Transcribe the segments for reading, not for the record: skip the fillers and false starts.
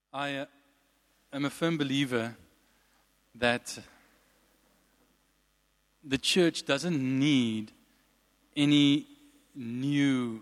I am a firm believer that the church doesn't need any new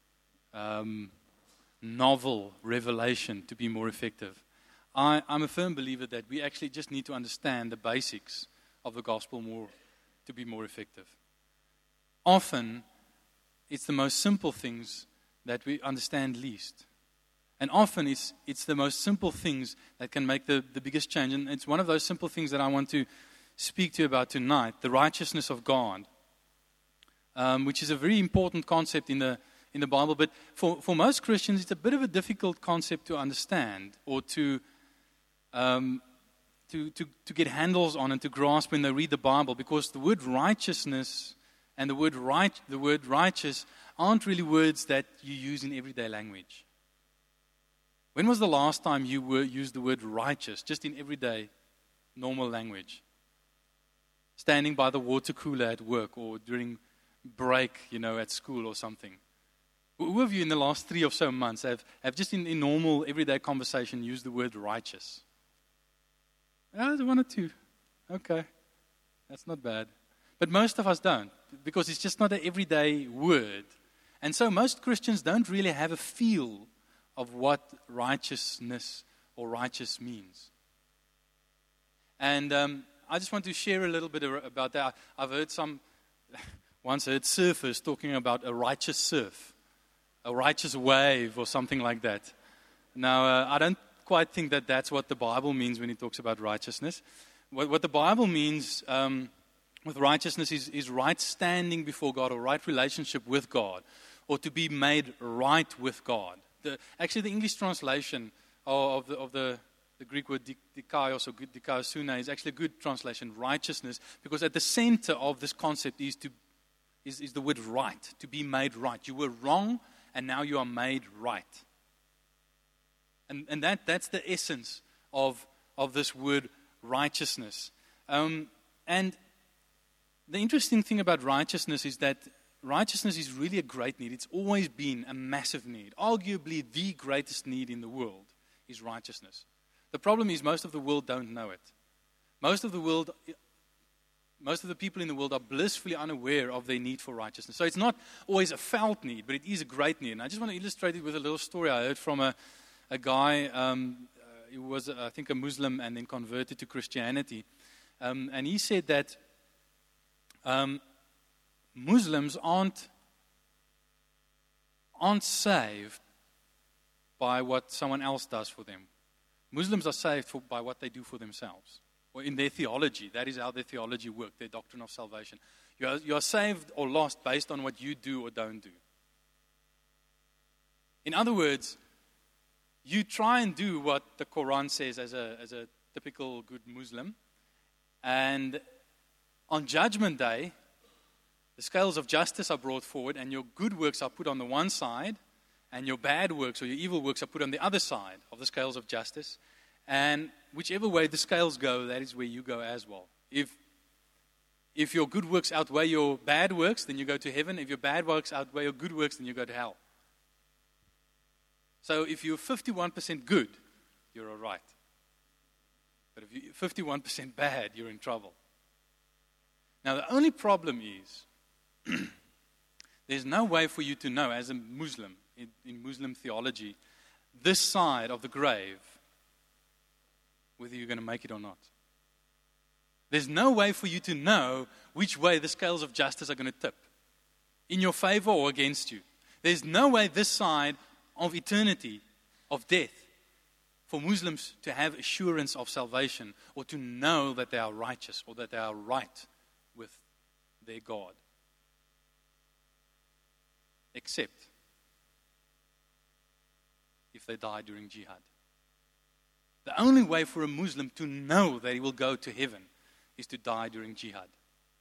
novel revelation to be more effective. I'm a firm believer that we actually just need to understand the basics of the gospel more to be more effective. Often, it's the most simple things that we understand least. And often it's the most simple things that can make the biggest change. And it's one of those simple things that I want to speak to you about tonight, the righteousness of God, which is a very important concept in the Bible. But for most Christians, it's a bit of a difficult concept to understand or to get handles on and to grasp when they read the Bible, because the word righteousness and the word righteous aren't really words that you use in everyday language. When was the last time you used the word righteous, just in everyday, normal language? Standing by the water cooler at work or during break, at school or something. Who of you in the last 3 or so months have just in normal, everyday conversation used the word righteous? One or two. Okay. That's not bad. But most of us don't, because it's just not an everyday word. And so most Christians don't really have a feel of what righteousness or righteous means. And I just want to share a little bit about that. I've once heard surfers talking about a righteous surf, a righteous wave or something like that. Now, I don't quite think that that's what the Bible means when it talks about righteousness. What the Bible means with righteousness is right standing before God, or right relationship with God, or to be made right with God. Actually, the English translation of the Greek word dikaios or dikaiosune is actually a good translation, righteousness, because at the center of this concept is the word right, to be made right. You were wrong, and now you are made right. And that's the essence of this word righteousness. And the interesting thing about righteousness is that righteousness is really a great need. It's always been a massive need. Arguably the greatest need in the world is righteousness. The problem is most of the world don't know it. Most of the people in the world are blissfully unaware of their need for righteousness. So it's not always a felt need, but it is a great need. And I just want to illustrate it with a little story I heard from a guy who was, I think, a Muslim and then converted to Christianity. And he said that Muslims aren't saved by what someone else does for them. Muslims are saved by what they do for themselves. Or in their theology, that is how their theology works, their doctrine of salvation. You are saved or lost based on what you do or don't do. In other words, you try and do what the Quran says as a typical good Muslim, and on Judgment Day, the scales of justice are brought forward, and your good works are put on the one side, and your bad works or your evil works are put on the other side of the scales of justice. And whichever way the scales go, that is where you go as well. If your good works outweigh your bad works, then you go to heaven. If your bad works outweigh your good works, then you go to hell. So if you're 51% good, you're all right. But if you're 51% bad, you're in trouble. Now, the only problem is there's no way for you to know, as a Muslim, in Muslim theology, this side of the grave, whether you're going to make it or not. There's no way for you to know which way the scales of justice are going to tip, in your favor or against you. There's no way this side of eternity, of death, for Muslims to have assurance of salvation or to know that they are righteous or that they are right with their God. Except if they die during jihad. The only way for a Muslim to know that he will go to heaven is to die during jihad.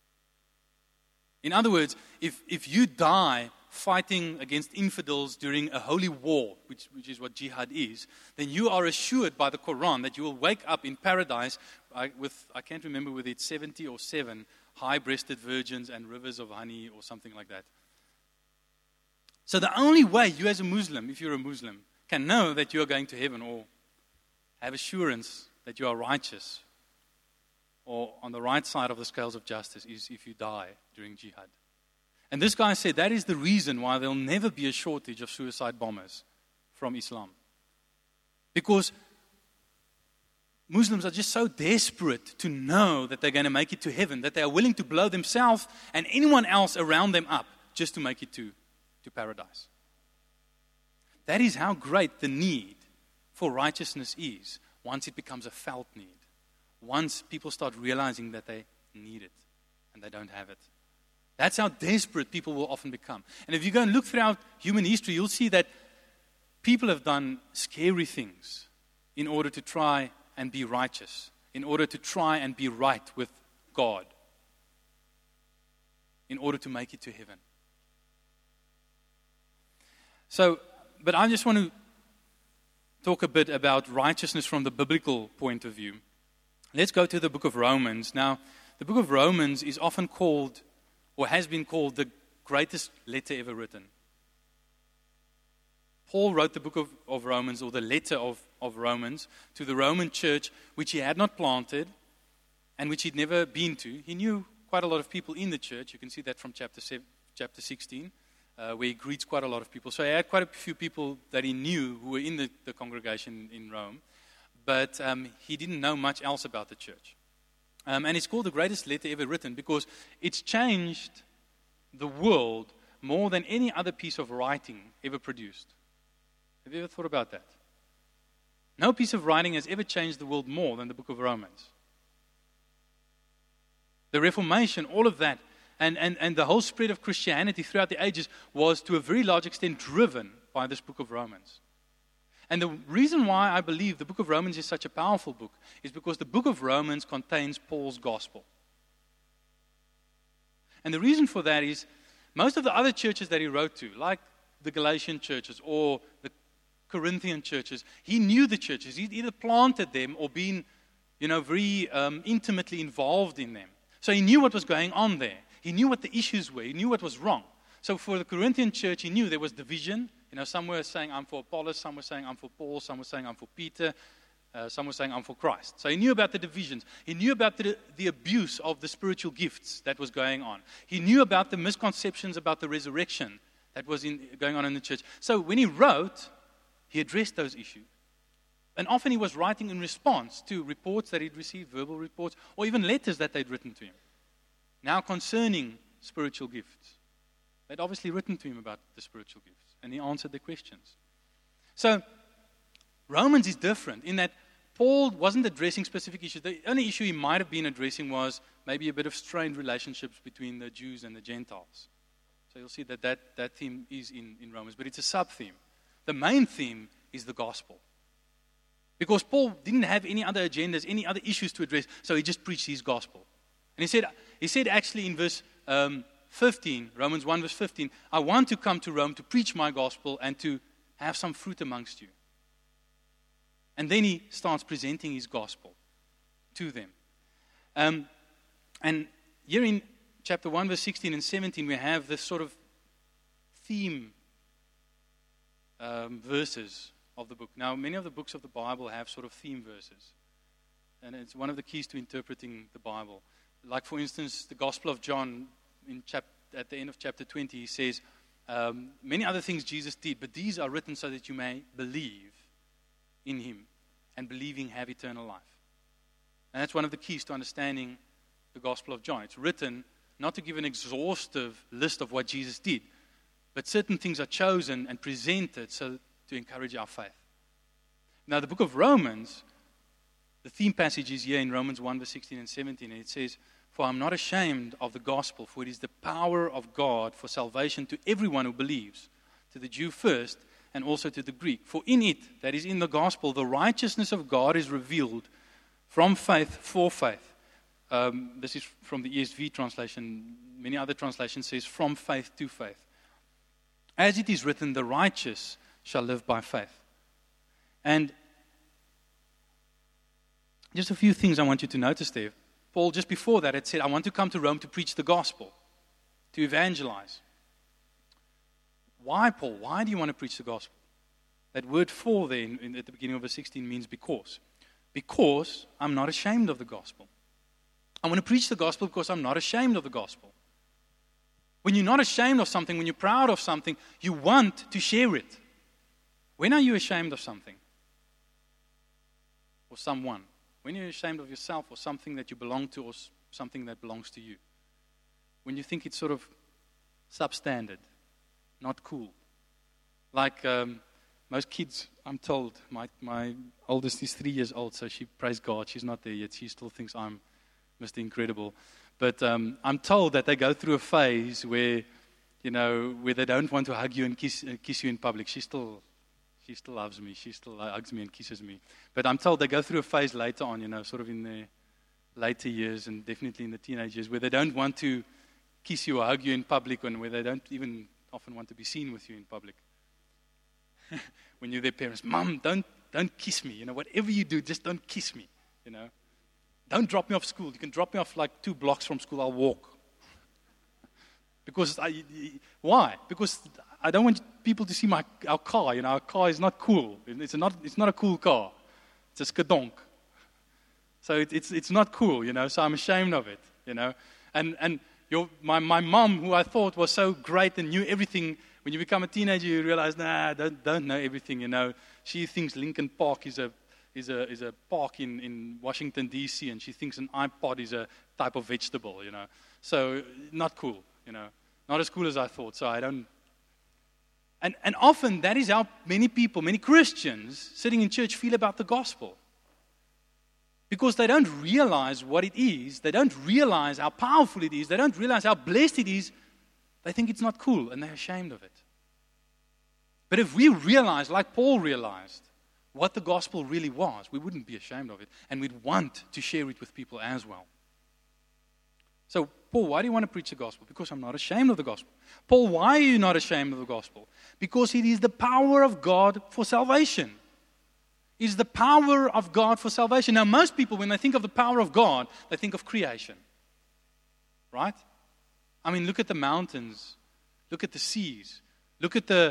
In other words, if you die fighting against infidels during a holy war, which is what jihad is, then you are assured by the Quran that you will wake up in paradise with, I can't remember whether it's 70 or 7 high-breasted virgins and rivers of honey or something like that. So the only way you as a Muslim, if you're a Muslim, can know that you are going to heaven or have assurance that you are righteous or on the right side of the scales of justice is if you die during jihad. And this guy said that is the reason why there'll never be a shortage of suicide bombers from Islam. Because Muslims are just so desperate to know that they're going to make it to heaven, that they are willing to blow themselves and anyone else around them up just to make it to paradise. That is how great the need for righteousness is once it becomes a felt need. Once people start realizing that they need it and they don't have it. That's how desperate people will often become. And if you go and look throughout human history, you'll see that people have done scary things in order to try and be righteous, in order to try and be right with God, in order to make it to heaven. So, but I just want to talk a bit about righteousness from the biblical point of view. Let's go to the book of Romans. Now, the book of Romans is often called, or has been called, the greatest letter ever written. Paul wrote the book of Romans, or the letter of Romans, to the Roman church, which he had not planted and which he'd never been to. He knew quite a lot of people in the church. You can see that from chapter 16, where he greets quite a lot of people. So he had quite a few people that he knew who were in the congregation in Rome, but he didn't know much else about the church. And it's called the greatest letter ever written because it's changed the world more than any other piece of writing ever produced. Have you ever thought about that? No piece of writing has ever changed the world more than the book of Romans. The Reformation, all of that, and the whole spread of Christianity throughout the ages was to a very large extent driven by this book of Romans. And the reason why I believe the book of Romans is such a powerful book is because the book of Romans contains Paul's gospel. And the reason for that is most of the other churches that he wrote to, like the Galatian churches or the Corinthian churches, he knew the churches. He'd either planted them or been, very intimately involved in them. So he knew what was going on there. He knew what the issues were. He knew what was wrong. So for the Corinthian church, he knew there was division. Some were saying, I'm for Apollos. Some were saying, I'm for Paul. Some were saying, I'm for Peter. Some were saying, I'm for Christ. So he knew about the divisions. He knew about the abuse of the spiritual gifts that was going on. He knew about the misconceptions about the resurrection that was going on in the church. So when he wrote, he addressed those issues. And often he was writing in response to reports that he'd received, verbal reports, or even letters that they'd written to him. Now concerning spiritual gifts. They'd obviously written to him about the spiritual gifts, and he answered the questions. So, Romans is different in that Paul wasn't addressing specific issues. The only issue he might have been addressing was maybe a bit of strained relationships between the Jews and the Gentiles. So you'll see that theme is in Romans, but it's a sub-theme. The main theme is the gospel. Because Paul didn't have any other agendas, any other issues to address, so he just preached his gospel. And he said actually in verse 15, Romans 1 verse 15, I want to come to Rome to preach my gospel and to have some fruit amongst you. And then he starts presenting his gospel to them. And here in chapter 1 verse 16 and 17, we have this sort of theme verses of the book. Now, many of the books of the Bible have sort of theme verses. And it's one of the keys to interpreting the Bible. Like, for instance, the Gospel of John, at the end of chapter 20, he says, many other things Jesus did, but these are written so that you may believe in him, and believing have eternal life. And that's one of the keys to understanding the Gospel of John. It's written not to give an exhaustive list of what Jesus did, but certain things are chosen and presented so to encourage our faith. Now, the book of Romans, the theme passage is here in Romans 1, verse 16 and 17, and it says, For I'm not ashamed of the gospel, for it is the power of God for salvation to everyone who believes, to the Jew first, and also to the Greek. For in it, that is in the gospel, the righteousness of God is revealed from faith for faith. This is from the ESV translation. Many other translations says from faith to faith. As it is written, the righteous shall live by faith. And just a few things I want you to notice there. Paul, just before that, had said, I want to come to Rome to preach the gospel, to evangelize. Why, Paul? Why do you want to preach the gospel? That word for there at the beginning of verse 16 means because. Because I'm not ashamed of the gospel. I want to preach the gospel because I'm not ashamed of the gospel. When you're not ashamed of something, when you're proud of something, you want to share it. When are you ashamed of something? Or someone? When you're ashamed of yourself or something that you belong to or something that belongs to you? When you think it's sort of substandard, not cool. Like most kids, I'm told, my oldest is 3 years old, so she, praise God, she's not there yet. She still thinks I'm Mr. Incredible. But I'm told that they go through a phase where, where they don't want to hug you and kiss you in public. She still loves me. She still hugs me and kisses me. But I'm told they go through a phase later on, sort of in their later years and definitely in the teenage years, where they don't want to kiss you or hug you in public, and where they don't even often want to be seen with you in public. When you're their parents, Mom, don't kiss me. Whatever you do, just don't kiss me. Don't drop me off school. You can drop me off like 2 blocks from school. I'll walk. Why? Because I don't want people to see our car. Our car is not cool. It's not a cool car. It's a skadonk. So it's not cool. So I'm ashamed of it. And my mom, who I thought was so great and knew everything. When you become a teenager, you realize, don't know everything. She thinks Lincoln Park is a park in Washington, D.C., and she thinks an iPod is a type of vegetable, So, not cool, Not as cool as I thought, so I don't... And often, that is how many people, many Christians sitting in church feel about the gospel. Because they don't realize what it is, they don't realize how powerful it is, they don't realize how blessed it is, they think it's not cool, and they're ashamed of it. But if we realize, like Paul realized, what the gospel really was, we wouldn't be ashamed of it, and we'd want to share it with people as well. So, Paul, why do you want to preach the gospel? Because I'm not ashamed of the gospel. Paul, why are you not ashamed of the gospel? Because it is the power of God for salvation. It is the power of God for salvation. Now, most people, when they think of the power of God, they think of creation. Right? I mean, look at the mountains. Look at the seas. Look at the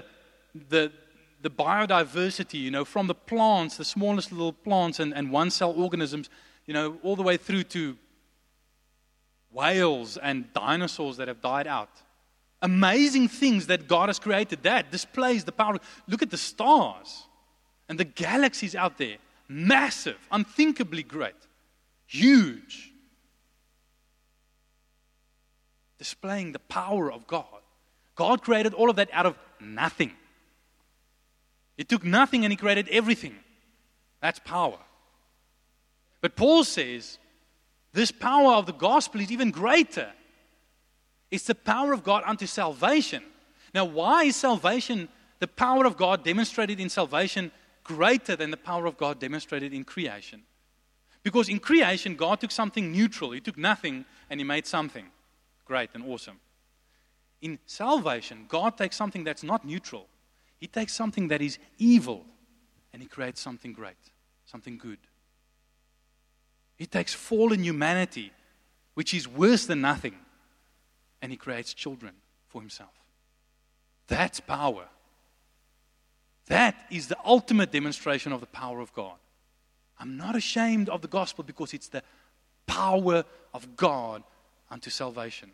biodiversity, from the plants, the smallest little plants and one-cell organisms, all the way through to whales and dinosaurs that have died out. Amazing things that God has created. That displays the power. Look at the stars and the galaxies out there. Massive, unthinkably great, huge. Displaying the power of God. God created all of that out of nothing. He took nothing and He created everything. That's power. But Paul says, this power of the gospel is even greater. It's the power of God unto salvation. Now, why is salvation, the power of God demonstrated in salvation, greater than the power of God demonstrated in creation? Because in creation, God took something neutral. He took nothing and He made something great and awesome. In salvation, God takes something that's not neutral. He takes something that is evil and He creates something great, something good. He takes fallen humanity, which is worse than nothing, and He creates children for Himself. That's power. That is the ultimate demonstration of the power of God. I'm not ashamed of the gospel because it's the power of God unto salvation.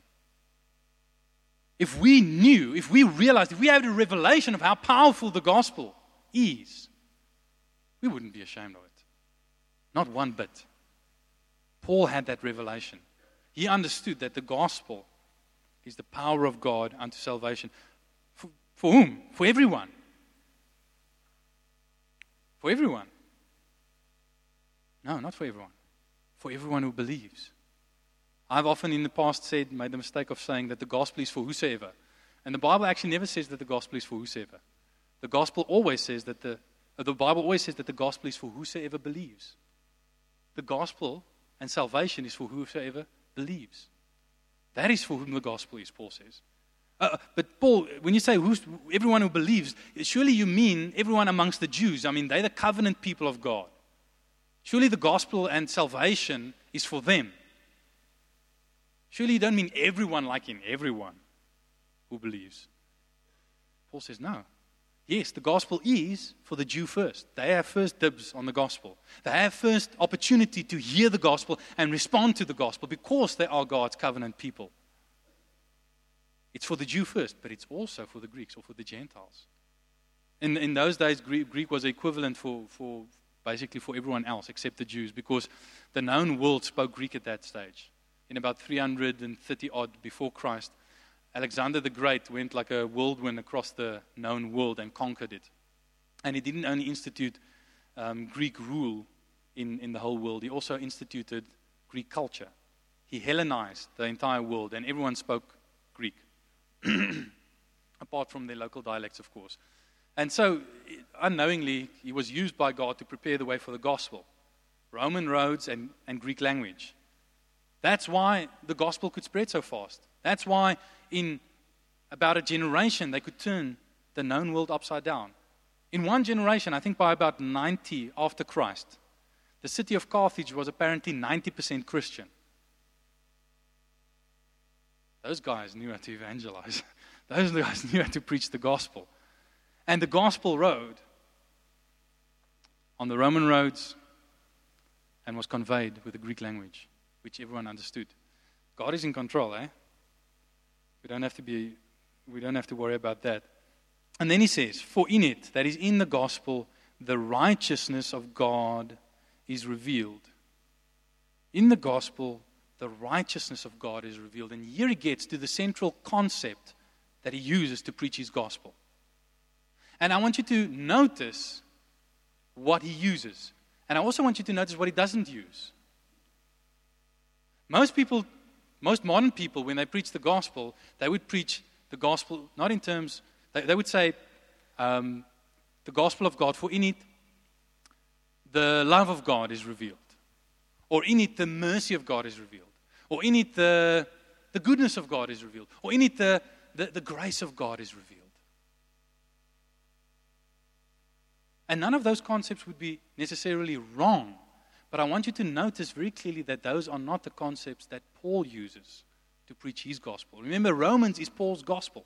If we knew, if we realized, if we had a revelation of how powerful the gospel is, we wouldn't be ashamed of it. Not one bit. Paul had that revelation. He understood that the gospel is the power of God unto salvation. For whom? For everyone. For everyone. No, not for everyone. For everyone who believes. I've often in the past made the mistake of saying that the gospel is for whosoever. And the Bible actually never says that the gospel is for whosoever. The gospel always says that the Bible always says that the gospel is for whosoever believes. The gospel and salvation is for whosoever believes. That is for whom the gospel is, Paul says. But Paul, when you say everyone who believes, surely you mean everyone amongst the Jews. I mean, they're the covenant people of God. Surely the gospel and salvation is for them. Surely you don't mean everyone like in everyone who believes. Paul says, no. Yes, the gospel is for the Jew first. They have first dibs on the gospel. They have first opportunity to hear the gospel and respond to the gospel because they are God's covenant people. It's for the Jew first, but it's also for the Greeks or for the Gentiles. In those days, Greek was equivalent for basically for everyone else except the Jews, because the known world spoke Greek at that stage. In about 330 odd before Christ, Alexander the Great went like a whirlwind across the known world and conquered it. And he didn't only institute Greek rule in the whole world, he also instituted Greek culture. He Hellenized the entire world, and everyone spoke Greek, apart from their local dialects, of course. And so, unknowingly, he was used by God to prepare the way for the gospel. Roman roads and Greek language. That's why the gospel could spread so fast. That's why in about a generation they could turn the known world upside down. In one generation, I think by about 90 after Christ, the city of Carthage was apparently 90% Christian. Those guys knew how to evangelize. Those guys knew how to preach the gospel. And the gospel rode on the Roman roads and was conveyed with the Greek language, which everyone understood. God is in control, eh? We don't have to worry about that. And then he says, for in it, that is in the gospel, the righteousness of God is revealed. In the gospel, the righteousness of God is revealed. And here he gets to the central concept that he uses to preach his gospel. And I want you to notice what he uses. And I also want you to notice what he doesn't use. Most modern people, when they preach the gospel, they would preach the gospel not in terms, they would say the gospel of God, for in it the love of God is revealed. Or in it the mercy of God is revealed. Or in it the goodness of God is revealed. Or in it the grace of God is revealed. And none of those concepts would be necessarily wrong. But I want you to notice very clearly that those are not the concepts that Paul uses to preach his gospel. Remember, Romans is Paul's gospel.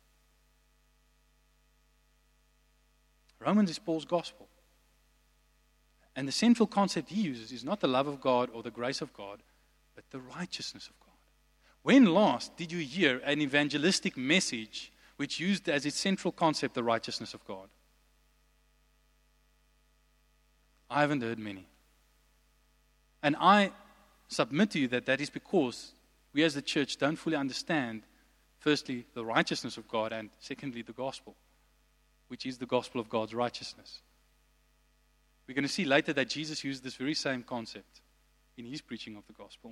Romans is Paul's gospel. And the central concept he uses is not the love of God or the grace of God, but the righteousness of God. When last did you hear an evangelistic message which used as its central concept the righteousness of God? I haven't heard many. And I submit to you that is because we as the church don't fully understand, firstly, the righteousness of God, and secondly, the gospel, which is the gospel of God's righteousness. We're going to see later that Jesus used this very same concept in his preaching of the gospel.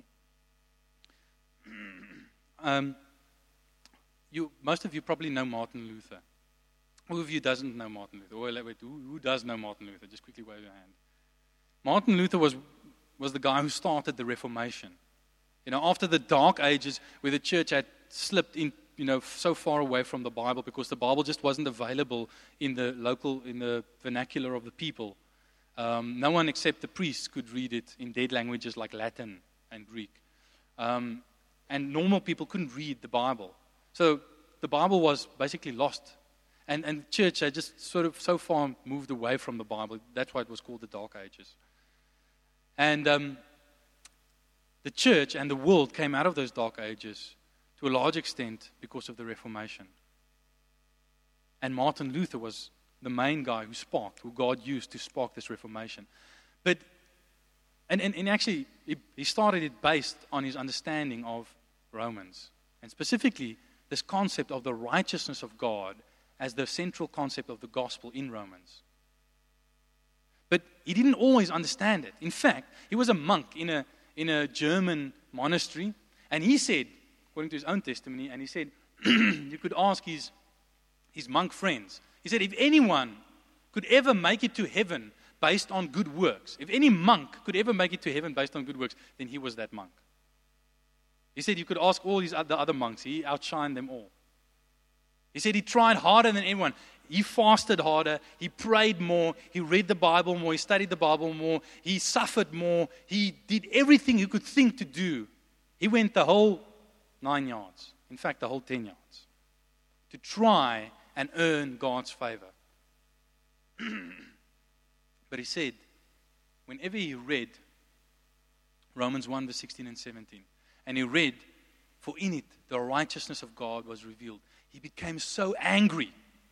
Most of you probably know Martin Luther. Who of you doesn't know Martin Luther? Wait, who does know Martin Luther? Just quickly wave your hand. Martin Luther was the guy who started the Reformation. After the Dark Ages, where the church had slipped in, so far away from the Bible because the Bible just wasn't available in the vernacular of the people. No one except the priests could read it in dead languages like Latin and Greek. And normal people couldn't read the Bible. So the Bible was basically lost. And the church had just sort of so far moved away from the Bible. That's why it was called the Dark Ages. And the church and the world came out of those Dark Ages to a large extent because of the Reformation. And Martin Luther was the main guy who God used to spark this Reformation. But, and actually, he started it based on his understanding of Romans. And specifically, this concept of the righteousness of God as the central concept of the gospel in Romans. But he didn't always understand it. In fact, he was a monk in a German monastery, and he said, according to his own testimony, and he said, you could ask his monk friends. He said, if anyone could ever make it to heaven based on good works, if any monk could ever make it to heaven based on good works, then he was that monk. He said you could ask all the other monks. He outshined them all. He said he tried harder than everyone. He fasted harder. He prayed more. He read the Bible more. He studied the Bible more. He suffered more. He did everything he could think to do. He went the whole 9 yards. In fact, the whole 10 yards. To try and earn God's favor. But he said, whenever he read Romans 1, verse 16 and 17, and he read, for in it the righteousness of God was revealed, he became so angry.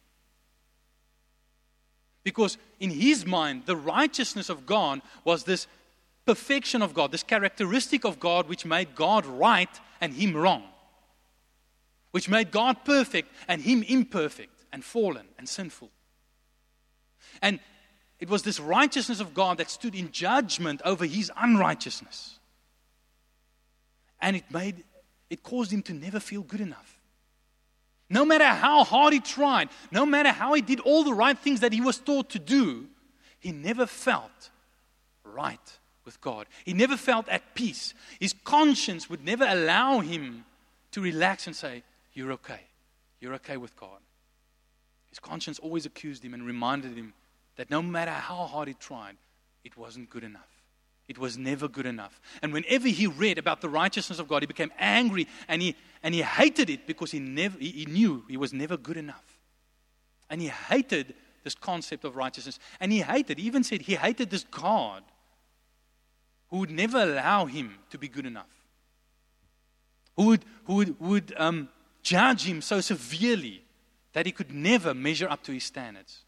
Because in his mind, the righteousness of God was this perfection of God, this characteristic of God which made God right and him wrong. Which made God perfect and him imperfect and fallen and sinful. And it was this righteousness of God that stood in judgment over his unrighteousness. And it caused him to never feel good enough. No matter how hard he tried, no matter how he did all the right things that he was taught to do, he never felt right with God. He never felt at peace. His conscience would never allow him to relax and say, you're okay. You're okay with God. His conscience always accused him and reminded him that no matter how hard he tried, it wasn't good enough. It was never good enough. And whenever he read about the righteousness of God, he became angry and he hated it because he knew he was never good enough. And he hated this concept of righteousness. And he even said he hated this God who would never allow him to be good enough. Who would judge him so severely that he could never measure up to his standards.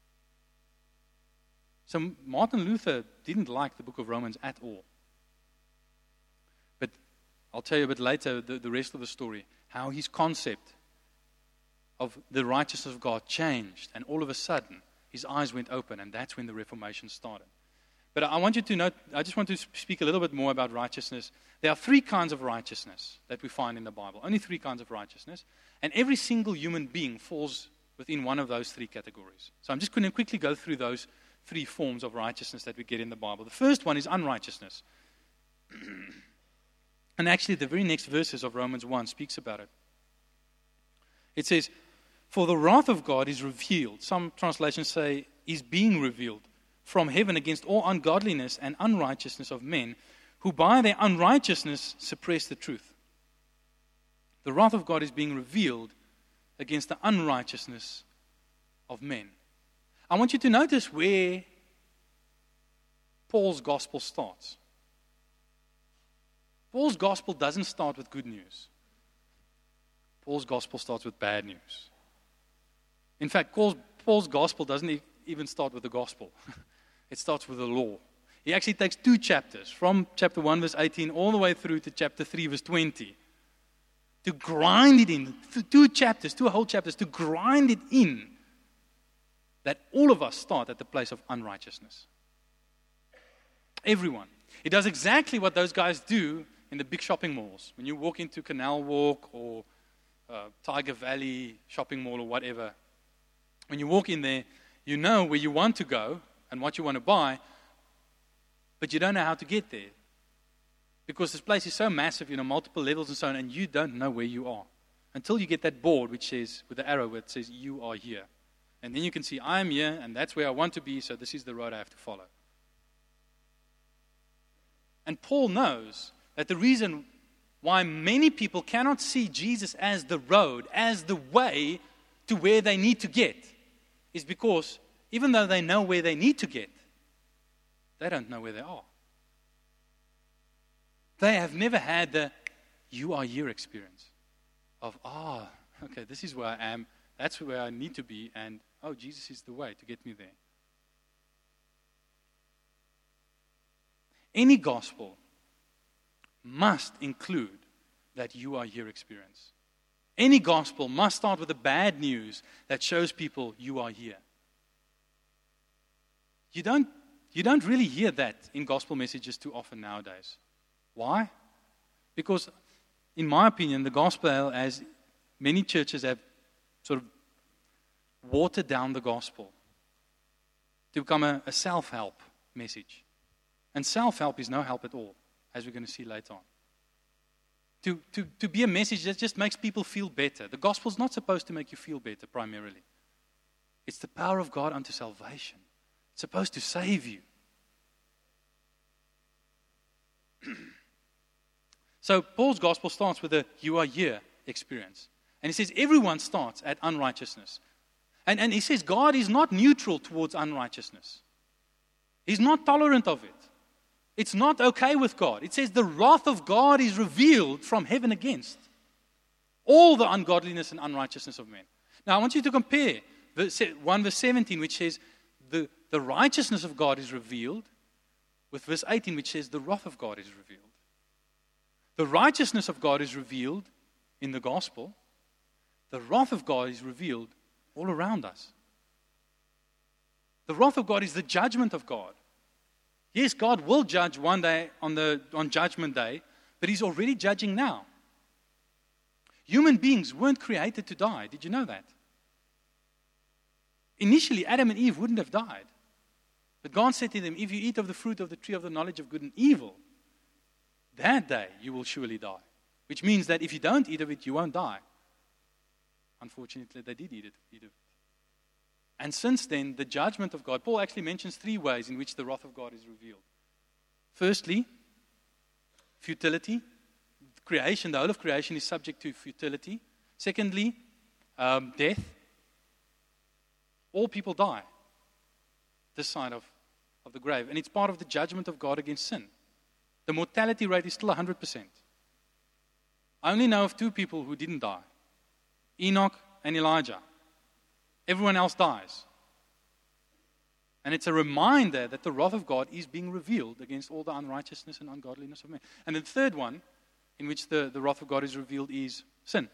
So Martin Luther didn't like the book of Romans at all. But I'll tell you a bit later the rest of the story, how his concept of the righteousness of God changed, and all of a sudden his eyes went open, and that's when the Reformation started. But I want you to note, I just want to speak a little bit more about righteousness. There are 3 kinds of righteousness that we find in the Bible. Only 3 kinds of righteousness. And every single human being falls within one of those 3 categories. So I'm just going to quickly go through those 3 forms of righteousness that we get in the Bible. The first one is unrighteousness. And actually the very next verses of Romans 1 speaks about it. It says, for the wrath of God is revealed. Some translations say, is being revealed from heaven against all ungodliness and unrighteousness of men, who by their unrighteousness suppress the truth. The wrath of God is being revealed against the unrighteousness of men. I want you to notice where Paul's gospel starts. Paul's gospel doesn't start with good news. Paul's gospel starts with bad news. In fact, Paul's gospel doesn't even start with the gospel. It starts with the law. He actually takes 2 chapters, from chapter 1, verse 18, all the way through to chapter 3, verse 20, to grind it in. 2 chapters, 2 whole chapters, to grind it in that all of us start at the place of unrighteousness. Everyone. He does exactly what those guys do in the big shopping malls. When you walk into Canal Walk or Tiger Valley shopping mall or whatever, when you walk in there, you know where you want to go and what you want to buy, but you don't know how to get there. Because this place is so massive, multiple levels and so on, and you don't know where you are. Until you get that board which says, with the arrow, it says, you are here. And then you can see, I am here, and that's where I want to be, so this is the road I have to follow. And Paul knows that the reason why many people cannot see Jesus as the road, as the way to where they need to get, is because even though they know where they need to get, they don't know where they are. They have never had the you are here experience of, okay, this is where I am, that's where I need to be, and Jesus is the way to get me there. Any gospel must include that you are here experience. Any gospel must start with the bad news that shows people you are here. You don't really hear that in gospel messages too often nowadays. Why? Because, in my opinion, the gospel, as many churches have sort of watered down the gospel to become a self-help message. And self-help is no help at all, as we're going to see later on. To be a message that just makes people feel better. The gospel is not supposed to make you feel better primarily. It's the power of God unto salvation. It's supposed to save you. So Paul's gospel starts with a you are here experience. And he says everyone starts at unrighteousness. And he says God is not neutral towards unrighteousness. He's not tolerant of it. It's not okay with God. It says the wrath of God is revealed from heaven against all the ungodliness and unrighteousness of men. Now I want you to compare 1 verse 17, which says the righteousness of God is revealed, with verse 18, which says the wrath of God is revealed. The righteousness of God is revealed in the gospel. The wrath of God is revealed all around us. The wrath of God is the judgment of God. Yes, God will judge one day on Judgment Day, but He's already judging now. Human beings weren't created to die. Did you know that? Initially, Adam and Eve wouldn't have died. But God said to them, if you eat of the fruit of the tree of the knowledge of good and evil, that day you will surely die. Which means that if you don't eat of it, you won't die. Unfortunately, they did eat of it. And since then, the judgment of God, Paul actually mentions 3 ways in which the wrath of God is revealed. Firstly, futility. Creation, the whole of creation is subject to futility. Secondly, death. All people die this side of the grave. And it's part of the judgment of God against sin. The mortality rate is still 100%. I only know of 2 people who didn't die. Enoch and Elijah. Everyone else dies. And it's a reminder that the wrath of God is being revealed against all the unrighteousness and ungodliness of men. And the third one, in which the wrath of God is revealed, is sin.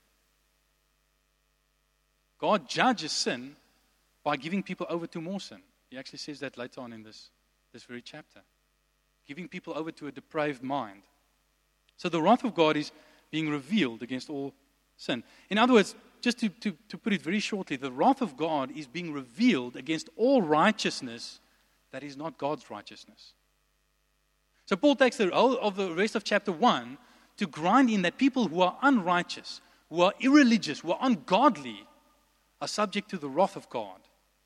God judges sin by giving people over to more sin. He actually says that later on in this very chapter. Giving people over to a depraved mind. So the wrath of God is being revealed against all sin. In other words, just to put it very shortly, the wrath of God is being revealed against all righteousness that is not God's righteousness. So Paul takes the whole of the rest of chapter 1 to grind in that people who are unrighteous, who are irreligious, who are ungodly, are subject to the wrath of God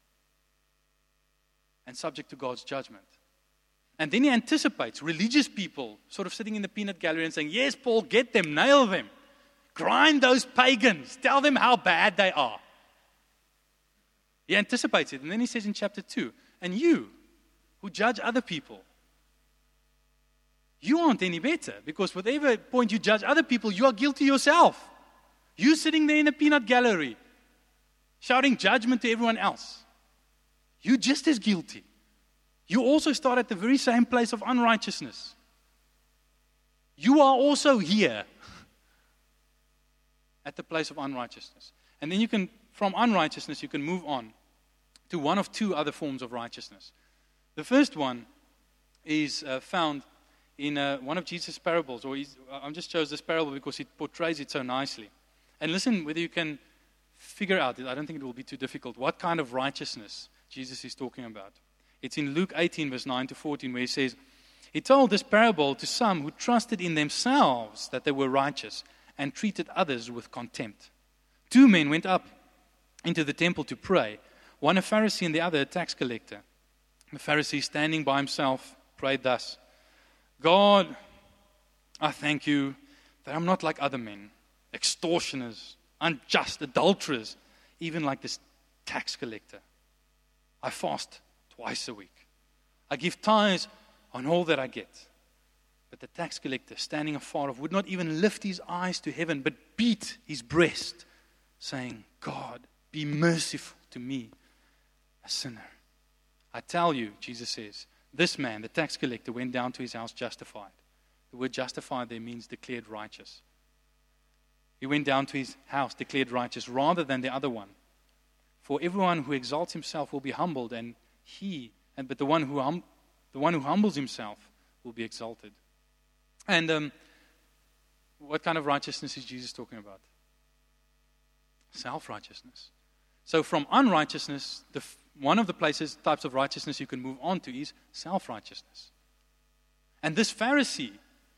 and subject to God's judgment. And then he anticipates religious people sort of sitting in the peanut gallery and saying, yes, Paul, get them, nail them. Grind those pagans. Tell them how bad they are. He anticipates it. And then he says in chapter 2, and you who judge other people, you aren't any better, because whatever point you judge other people, you are guilty yourself. You sitting there in a peanut gallery, shouting judgment to everyone else. You're just as guilty. You also start at the very same place of unrighteousness. You are also here at the place of unrighteousness. And then from unrighteousness, you can move on to one of 2 other forms of righteousness. The first one is found in one of Jesus' parables. I just chose this parable because it portrays it so nicely. And listen, whether you can figure out, I don't think it will be too difficult, what kind of righteousness Jesus is talking about. It's in Luke 18, verse 9 to 14, where he says, he told this parable to some who trusted in themselves that they were righteous and treated others with contempt. 2 men went up into the temple to pray, one a Pharisee and the other a tax collector. The Pharisee, standing by himself, prayed thus, God, I thank you that I'm not like other men, extortioners, unjust, adulterers, even like this tax collector. I fast twice a week. I give tithes on all that I get. But the tax collector, standing afar off, would not even lift his eyes to heaven, but beat his breast, saying, God, be merciful to me, a sinner. I tell you, Jesus says, this man, the tax collector, went down to his house justified. The word justified there means declared righteous. He went down to his house declared righteous rather than the other one. For everyone who exalts himself will be humbled, but the one who humbles himself will be exalted. And what kind of righteousness is Jesus talking about? Self-righteousness. So from unrighteousness, one of the types of righteousness you can move on to is self-righteousness. And this Pharisee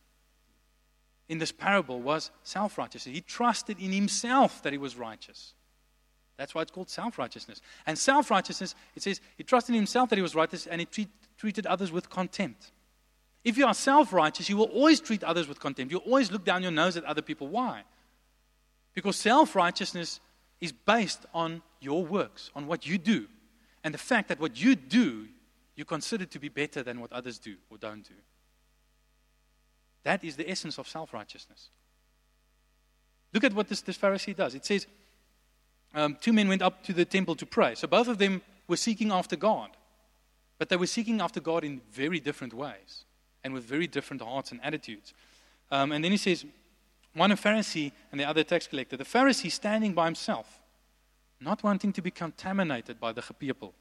in this parable was self-righteous. He trusted in himself that he was righteous. That's why it's called self-righteousness. And self-righteousness, it says, he trusted in himself that he was righteous and he treated others with contempt. If you are self-righteous, you will always treat others with contempt. You'll always look down your nose at other people. Why? Because self-righteousness is based on your works, on what you do. And the fact that what you do, you consider to be better than what others do or don't do. That is the essence of self-righteousness. Look at what this Pharisee does. It says, 2 men went up to the temple to pray. So both of them were seeking after God. But they were seeking after God in very different ways and with very different hearts and attitudes. And then he says, one a Pharisee and the other a tax collector. The Pharisee standing by himself, not wanting to be contaminated by the people.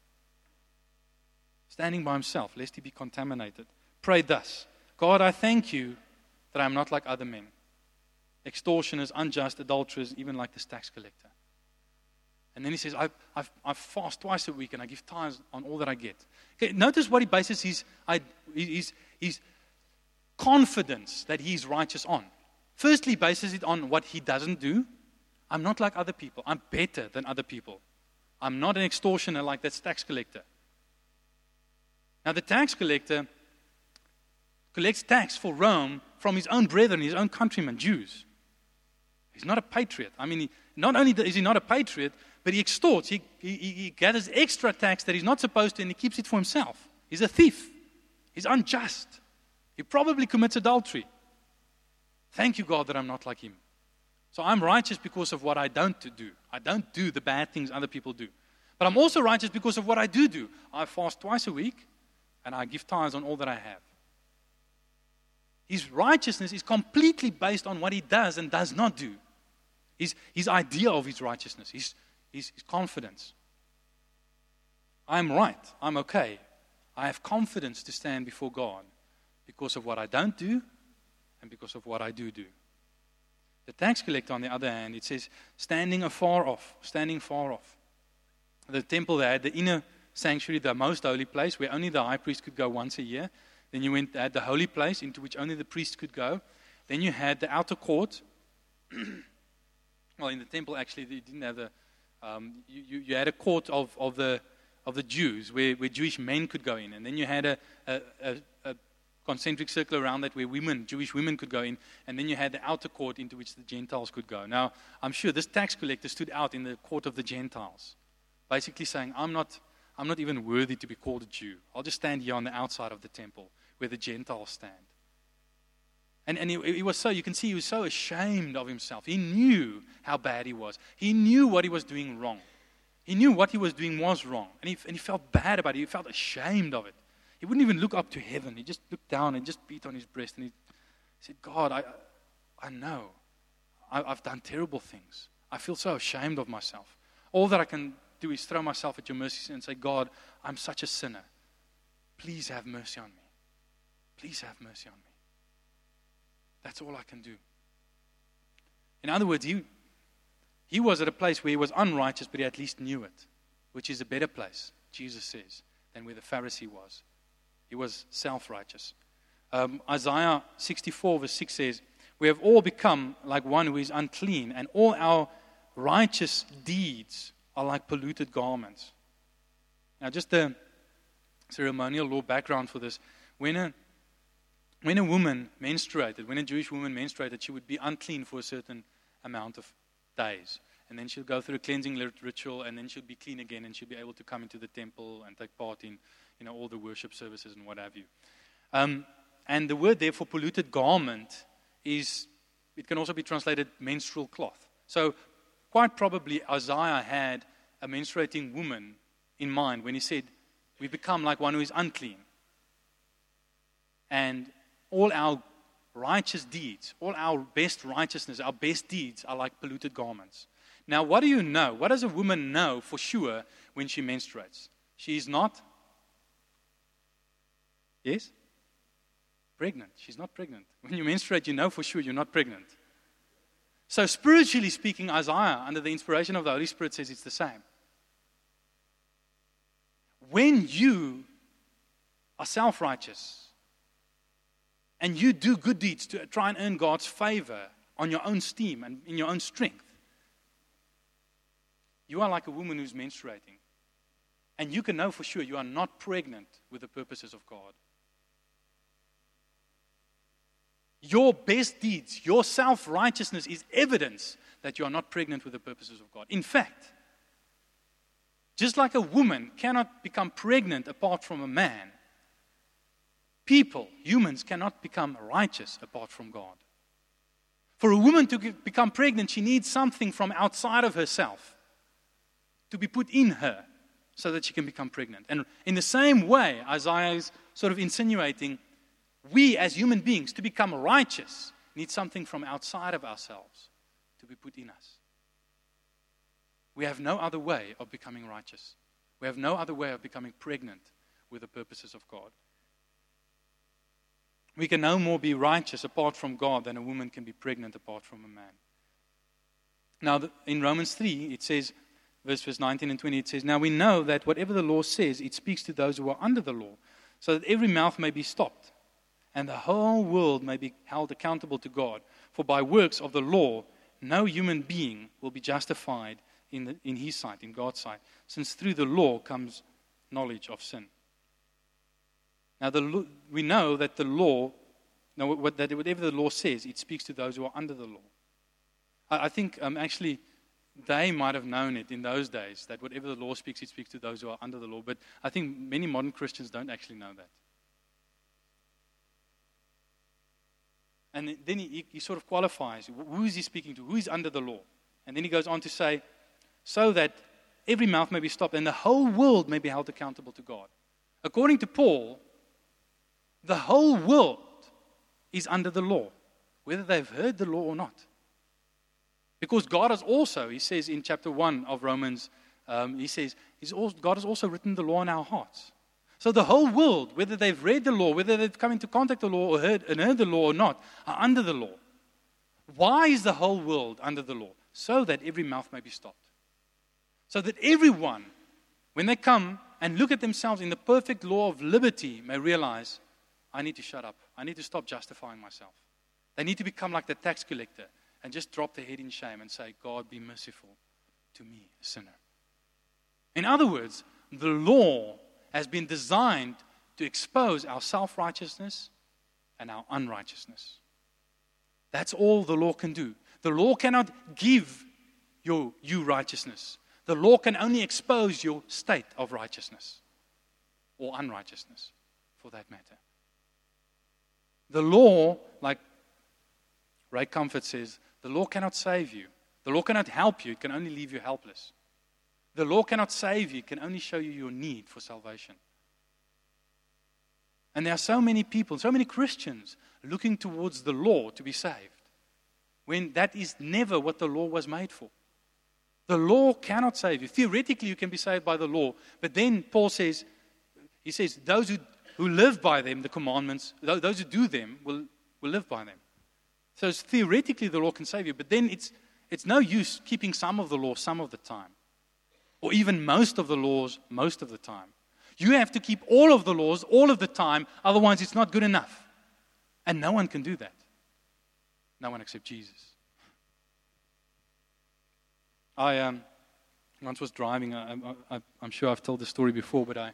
Standing by himself, lest he be contaminated. Prayed thus, God, I thank you that I am not like other men, extortioners, unjust, adulterers, even like this tax collector. And then he says, I fast twice a week and I give tithes on all that I get. Okay, notice what he bases his confidence that he's righteous on. Firstly, he bases it on what he doesn't do. I'm not like other people. I'm better than other people. I'm not an extortioner like that tax collector. Now, the tax collector collects tax for Rome from his own brethren, his own countrymen, Jews. He's not a patriot. I mean, not only is he not a patriot, but he extorts. He gathers extra tax that he's not supposed to, and he keeps it for himself. He's a thief. He's unjust. He probably commits adultery. Thank you, God, that I'm not like him. So I'm righteous because of what I don't do. I don't do the bad things other people do. But I'm also righteous because of what I do. I fast twice a week, and I give tithes on all that I have. His righteousness is completely based on what he does and does not do. His idea of his righteousness, his confidence. I'm right. I'm okay. I have confidence to stand before God because of what I don't do and because of what I do. The tax collector, on the other hand, it says, standing far off. The temple there had the inner sanctuary, the most holy place, where only the high priest could go once a year. Then you had the holy place, into which only the priest could go. Then you had the outer court. Well, in the temple, actually, they didn't have the... you had a court of the Jews, where Jewish men could go in. And then you had a concentric circle around that where Jewish women could go in. And then you had the outer court into which the Gentiles could go. Now, I'm sure this tax collector stood out in the court of the Gentiles, basically saying, I'm not even worthy to be called a Jew. I'll just stand here on the outside of the temple where the Gentiles stand. And he was so, you can see he was so ashamed of himself. He knew how bad he was. He knew what he was doing wrong. He knew what he was doing was wrong. And he felt bad about it. He felt ashamed of it. He wouldn't even look up to heaven. He just looked down and just beat on his breast. And he said, God, I know. I've done terrible things. I feel so ashamed of myself. All that I can do is throw myself at your mercy and say, God, I'm such a sinner. Please have mercy on me. Please have mercy on me. That's all I can do. In other words, he was at a place where he was unrighteous, but he at least knew it, which is a better place, Jesus says, than where the Pharisee was. He was self-righteous. Isaiah 64 verse 6 says, we have all become like one who is unclean, and all our righteous deeds are like polluted garments. Now, just the ceremonial law background for this. When a woman menstruated, when a Jewish woman menstruated, she would be unclean for a certain amount of days. And then she'll go through a cleansing ritual, and then she'll be clean again, and she'll be able to come into the temple and take part in, all the worship services and what have you. And the word there for polluted garment it can also be translated menstrual cloth. So quite probably Isaiah had a menstruating woman in mind when he said, we become like one who is unclean. And all our righteous deeds, all our best righteousness, our best deeds are like polluted garments. Now, what do you know? What does a woman know for sure when she menstruates? She is not, yes? Pregnant. She's not pregnant. When you menstruate, you know for sure you're not pregnant. So spiritually speaking, Isaiah, under the inspiration of the Holy Spirit, says it's the same. When you are self-righteous, and you do good deeds to try and earn God's favor on your own steam and in your own strength, you are like a woman who's menstruating. And you can know for sure you are not pregnant with the purposes of God. Your best deeds, your self-righteousness is evidence that you are not pregnant with the purposes of God. In fact, just like a woman cannot become pregnant apart from a man, humans cannot become righteous apart from God. For a woman to become pregnant, she needs something from outside of herself to be put in her so that she can become pregnant. And in the same way, Isaiah is sort of insinuating, we as human beings, to become righteous, need something from outside of ourselves to be put in us. We have no other way of becoming righteous. We have no other way of becoming pregnant with the purposes of God. We can no more be righteous apart from God than a woman can be pregnant apart from a man. Now, in Romans 3, it says, verse 19 and 20, it says, now we know that whatever the law says, it speaks to those who are under the law, so that every mouth may be stopped, and the whole world may be held accountable to God. For by works of the law, no human being will be justified in his sight, in God's sight, since through the law comes knowledge of sin. Now, we know that the law, that whatever the law says, it speaks to those who are under the law. I think actually they might have known it in those days, that whatever the law speaks, it speaks to those who are under the law. But I think many modern Christians don't actually know that. And then he sort of qualifies, who is he speaking to? Who is under the law? And then he goes on to say, so that every mouth may be stopped and the whole world may be held accountable to God. According to Paul, the whole world is under the law, whether they've heard the law or not. Because God has also, he says in chapter 1 of Romans, he says, God has also written the law in our hearts. So the whole world, whether they've read the law, whether they've come into contact with the law or heard the law or not, are under the law. Why is the whole world under the law? So that every mouth may be stopped. So that everyone, when they come and look at themselves in the perfect law of liberty, may realize, I need to shut up. I need to stop justifying myself. They need to become like the tax collector and just drop their head in shame and say, God, be merciful to me, a sinner. In other words, the law has been designed to expose our self-righteousness and our unrighteousness. That's all the law can do. The law cannot give you righteousness. The law can only expose your state of righteousness or unrighteousness, for that matter. The law, like Ray Comfort says, the law cannot save you. The law cannot help you. It can only leave you helpless. The law cannot save you. It can only show you your need for salvation. And there are so many people, so many Christians looking towards the law to be saved, when that is never what the law was made for. The law cannot save you. Theoretically, you can be saved by the law, but then Paul says, he says, those who live by them, the commandments, those who do them will live by them. So theoretically, the law can save you, but then it's no use keeping some of the law some of the time, or even most of the laws most of the time. You have to keep all of the laws all of the time, otherwise it's not good enough. And no one can do that. No one except Jesus. I once was driving. I'm sure I've told the story before, but I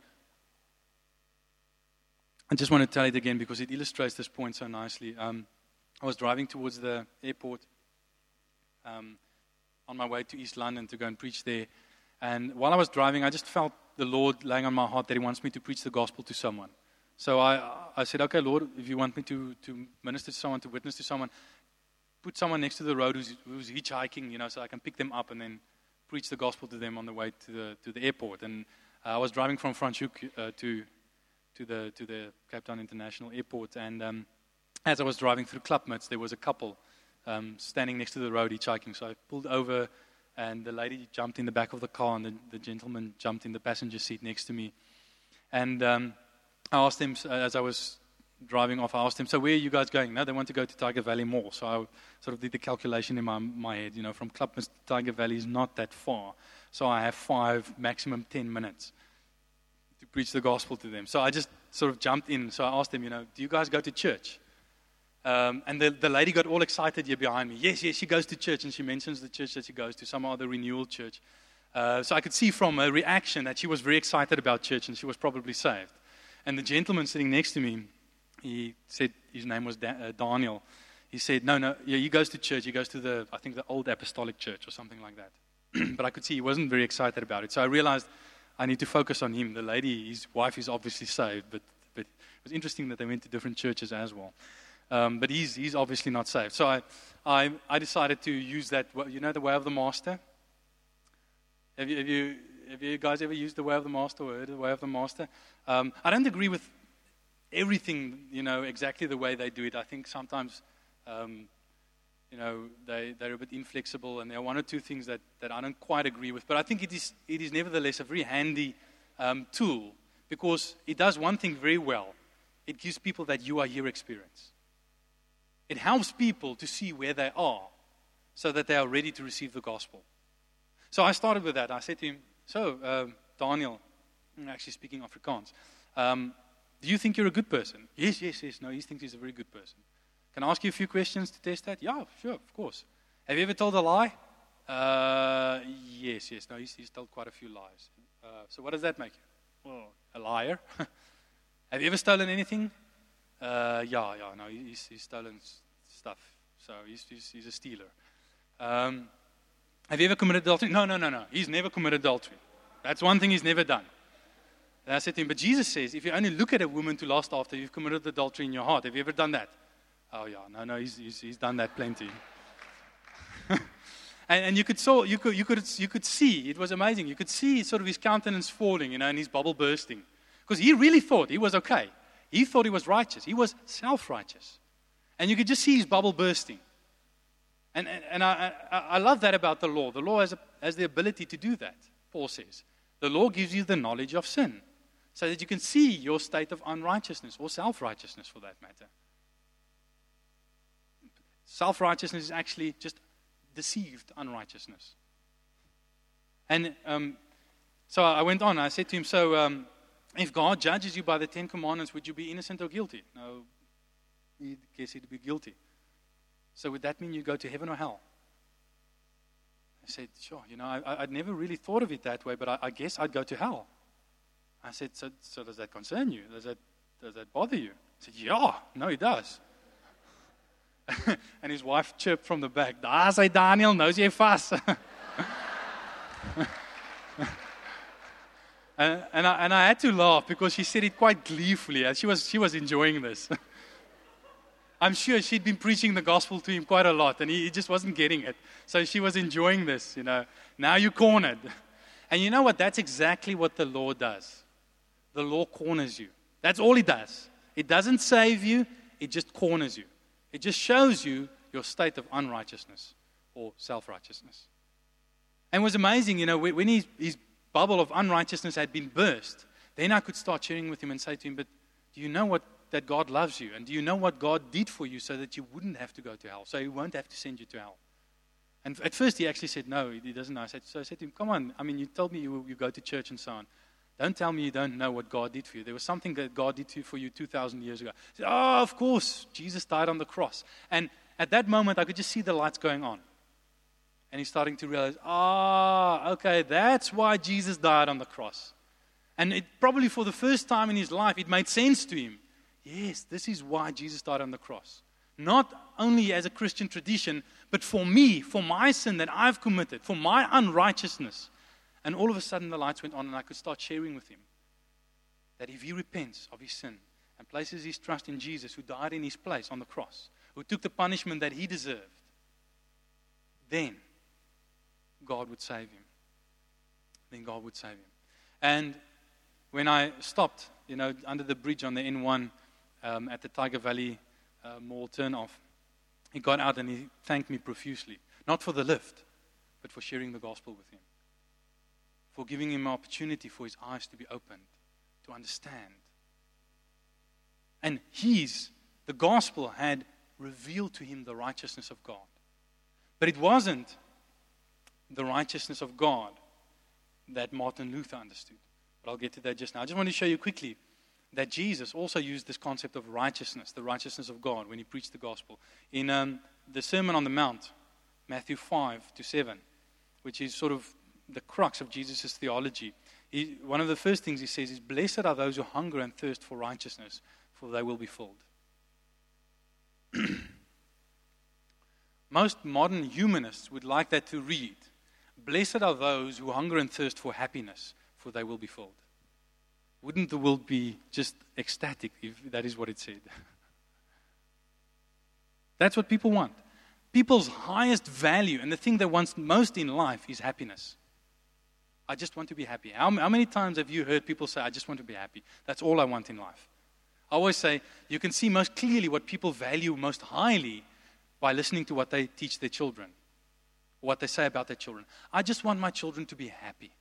just want to tell it again because it illustrates this point so nicely. I was driving towards the airport on my way to East London to go and preach there. And while I was driving, I just felt the Lord laying on my heart that He wants me to preach the gospel to someone. So I said, okay, Lord, if you want me to minister to someone, to witness to someone, put someone next to the road who's hitchhiking, so I can pick them up and then preach the gospel to them on the way to the airport. And I was driving from Franschhoek to the Cape Town International Airport, and as I was driving through Klapmuts, there was a couple standing next to the road hitchhiking. So I pulled over, and the lady jumped in the back of the car, and the gentleman jumped in the passenger seat next to me. And I asked him, as I was driving off, I asked him, so where are you guys going? No, they want to go to Tiger Valley Mall. So I sort of did the calculation in my head, from Klapmuts to Tiger Valley is not that far. So I have 5, maximum 10 minutes to preach the gospel to them. So I just sort of jumped in. So I asked them, do you guys go to church? And the lady got all excited here behind me. Yes, she goes to church, and she mentions the church that she goes to, some other renewal church. So I could see from her reaction that she was very excited about church, and she was probably saved. And the gentleman sitting next to me, he said his name was Daniel. he said, no, yeah, he goes to church. He goes to I think the old apostolic church or something like that. But I could see he wasn't very excited about it. So I realized I need to focus on him. The lady, his wife, is obviously saved, but it was interesting that they went to different churches as well. But he's obviously not saved. So I decided to use that, the way of the master. Have you guys ever used the way of the master or heard of the way of the master? I don't agree with everything, exactly the way they do it. I think sometimes, they're a bit inflexible, and there are one or two things that I don't quite agree with. But I think it is nevertheless a very handy tool, because it does one thing very well. It gives people that you are here experience. It helps people to see where they are so that they are ready to receive the gospel. So I started with that. I said to him, Daniel, I'm actually speaking Afrikaans, do you think you're a good person? Yes. No, he thinks he's a very good person. Can I ask you a few questions to test that? Yeah, sure, of course. Have you ever told a lie? Yes. No, he's told quite a few lies. So what does that make you? Well, a liar. Have you ever stolen anything? Yeah. No, he's stolen stuff. So he's a stealer. Have you ever committed adultery? No. He's never committed adultery. That's one thing he's never done. And I said to him, but Jesus says, if you only look at a woman to lust after, you've committed adultery in your heart. Have you ever done that? Oh yeah, no, he's done that plenty. and you could see, it was amazing. You could see sort of his countenance falling, and his bubble bursting, because he really thought he was okay. He thought he was righteous. He was self-righteous, and you could just see his bubble bursting. And I love that about the law. The law has the ability to do that. Paul says the law gives you the knowledge of sin, so that you can see your state of unrighteousness or self-righteousness, for that matter. Self-righteousness is actually just deceived unrighteousness. And so I went on. I said to him, if God judges you by the 10 Commandments, would you be innocent or guilty? No, I guess he'd be guilty. So would that mean you go to heaven or hell? I said, sure. I'd never really thought of it that way, but I guess I'd go to hell. I said, so does that concern you? Does that bother you? He said, yeah, no, it does. And his wife chirped from the back, "Daar sy Daniel, nou is jy vas." And I had to laugh because she said it quite gleefully. And she was enjoying this. I'm sure she'd been preaching the gospel to him quite a lot, and he just wasn't getting it. So she was enjoying this, Now you're cornered. And you know what? That's exactly what the law does. The law corners you. That's all it does. It doesn't save you. It just corners you. It just shows you your state of unrighteousness or self-righteousness. And it was amazing, when his bubble of unrighteousness had been burst, then I could start sharing with him and say to him, but do you know that God loves you? And do you know what God did for you so that you wouldn't have to go to hell? So he won't have to send you to hell. And at first he actually said, no, he doesn't know. So I said to him, come on, you told me you go to church and so on. Don't tell me you don't know what God did for you. There was something that God did for you 2,000 years ago. I said, oh, of course, Jesus died on the cross. And at that moment, I could just see the lights going on. And he's starting to realize, okay, that's why Jesus died on the cross. And it probably for the first time in his life, it made sense to him. Yes, this is why Jesus died on the cross. Not only as a Christian tradition, but for me, for my sin that I've committed, for my unrighteousness. And all of a sudden the lights went on and I could start sharing with him that if he repents of his sin and places his trust in Jesus, who died in his place on the cross, who took the punishment that he deserved, then God would save him. Then God would save him. And when I stopped, under the bridge on the N1 at the Tiger Valley Mall turnoff, he got out and he thanked me profusely. Not for the lift, but for sharing the gospel with him. For giving him an opportunity for his eyes to be opened, to understand. And the gospel had revealed to him the righteousness of God. But it wasn't the righteousness of God that Martin Luther understood. But I'll get to that just now. I just want to show you quickly that Jesus also used this concept of righteousness, the righteousness of God, when he preached the gospel. In the Sermon on the Mount, Matthew 5-7, which is sort of the crux of Jesus' theology. One of the first things he says is, blessed are those who hunger and thirst for righteousness, for they will be filled. most modern humanists would like that to read, "Blessed are those who hunger and thirst for happiness, for they will be filled." Wouldn't the world be just ecstatic if that is what it said? That's what people want. People's highest value and the thing they want most in life is happiness. I just want to be happy. How many times have you heard people say, "I just want to be happy. That's all I want in life"? I always say, you can see most clearly what people value most highly by listening to what they teach their children, what they say about their children. "I just want my children to be happy."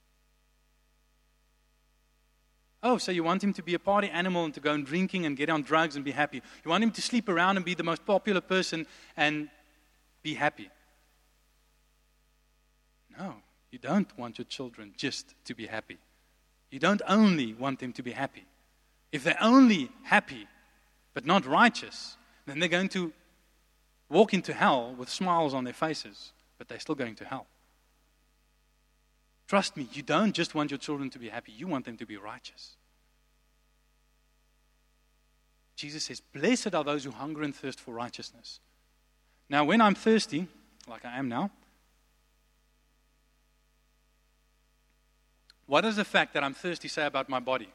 Oh, so you want him to be a party animal and to go and drinking and get on drugs and be happy. You want him to sleep around and be the most popular person and be happy. No, you don't want your children just to be happy. You don't only want them to be happy. If they're only happy but not righteous, then they're going to walk into hell with smiles on their faces, but they're still going to hell. Trust me, you don't just want your children to be happy, you want them to be righteous. Jesus says, "Blessed are those who hunger and thirst for righteousness." Now, when I'm thirsty, like I am now, what does the fact that I'm thirsty say about my body?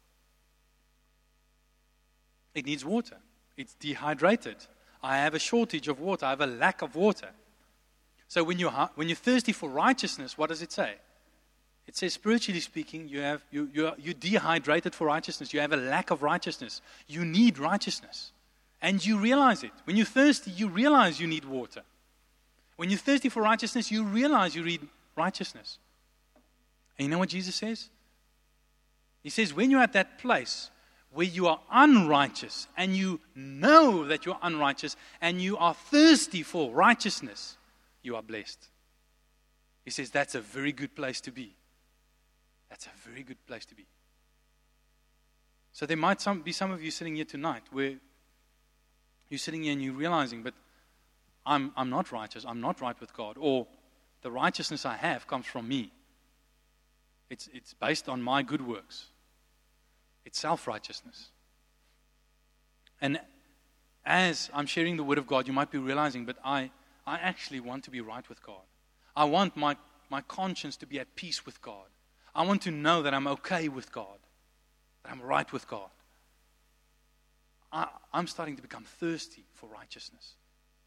It needs water. It's dehydrated. I have a shortage of water. I have a lack of water. So when you're thirsty for righteousness, what does it say? It says, spiritually speaking, you're dehydrated for righteousness. You have a lack of righteousness. You need righteousness. And you realize it. When you're thirsty, you realize you need water. When you're thirsty for righteousness, you realize you need righteousness. And you know what Jesus says? He says, when you're at that place where you are unrighteous and you know that you're unrighteous and you are thirsty for righteousness, you are blessed. He says that's a very good place to be. That's a very good place to be. So there might be some of you sitting here tonight where you're sitting here and you're realizing, but I'm not righteous, I'm not right with God, or the righteousness I have comes from me. It's based on my good works. It's self-righteousness. And as I'm sharing the Word of God, you might be realizing, but I actually want to be right with God. I want my conscience to be at peace with God. I want to know that I'm okay with God, that I'm right with God. I'm starting to become thirsty for righteousness.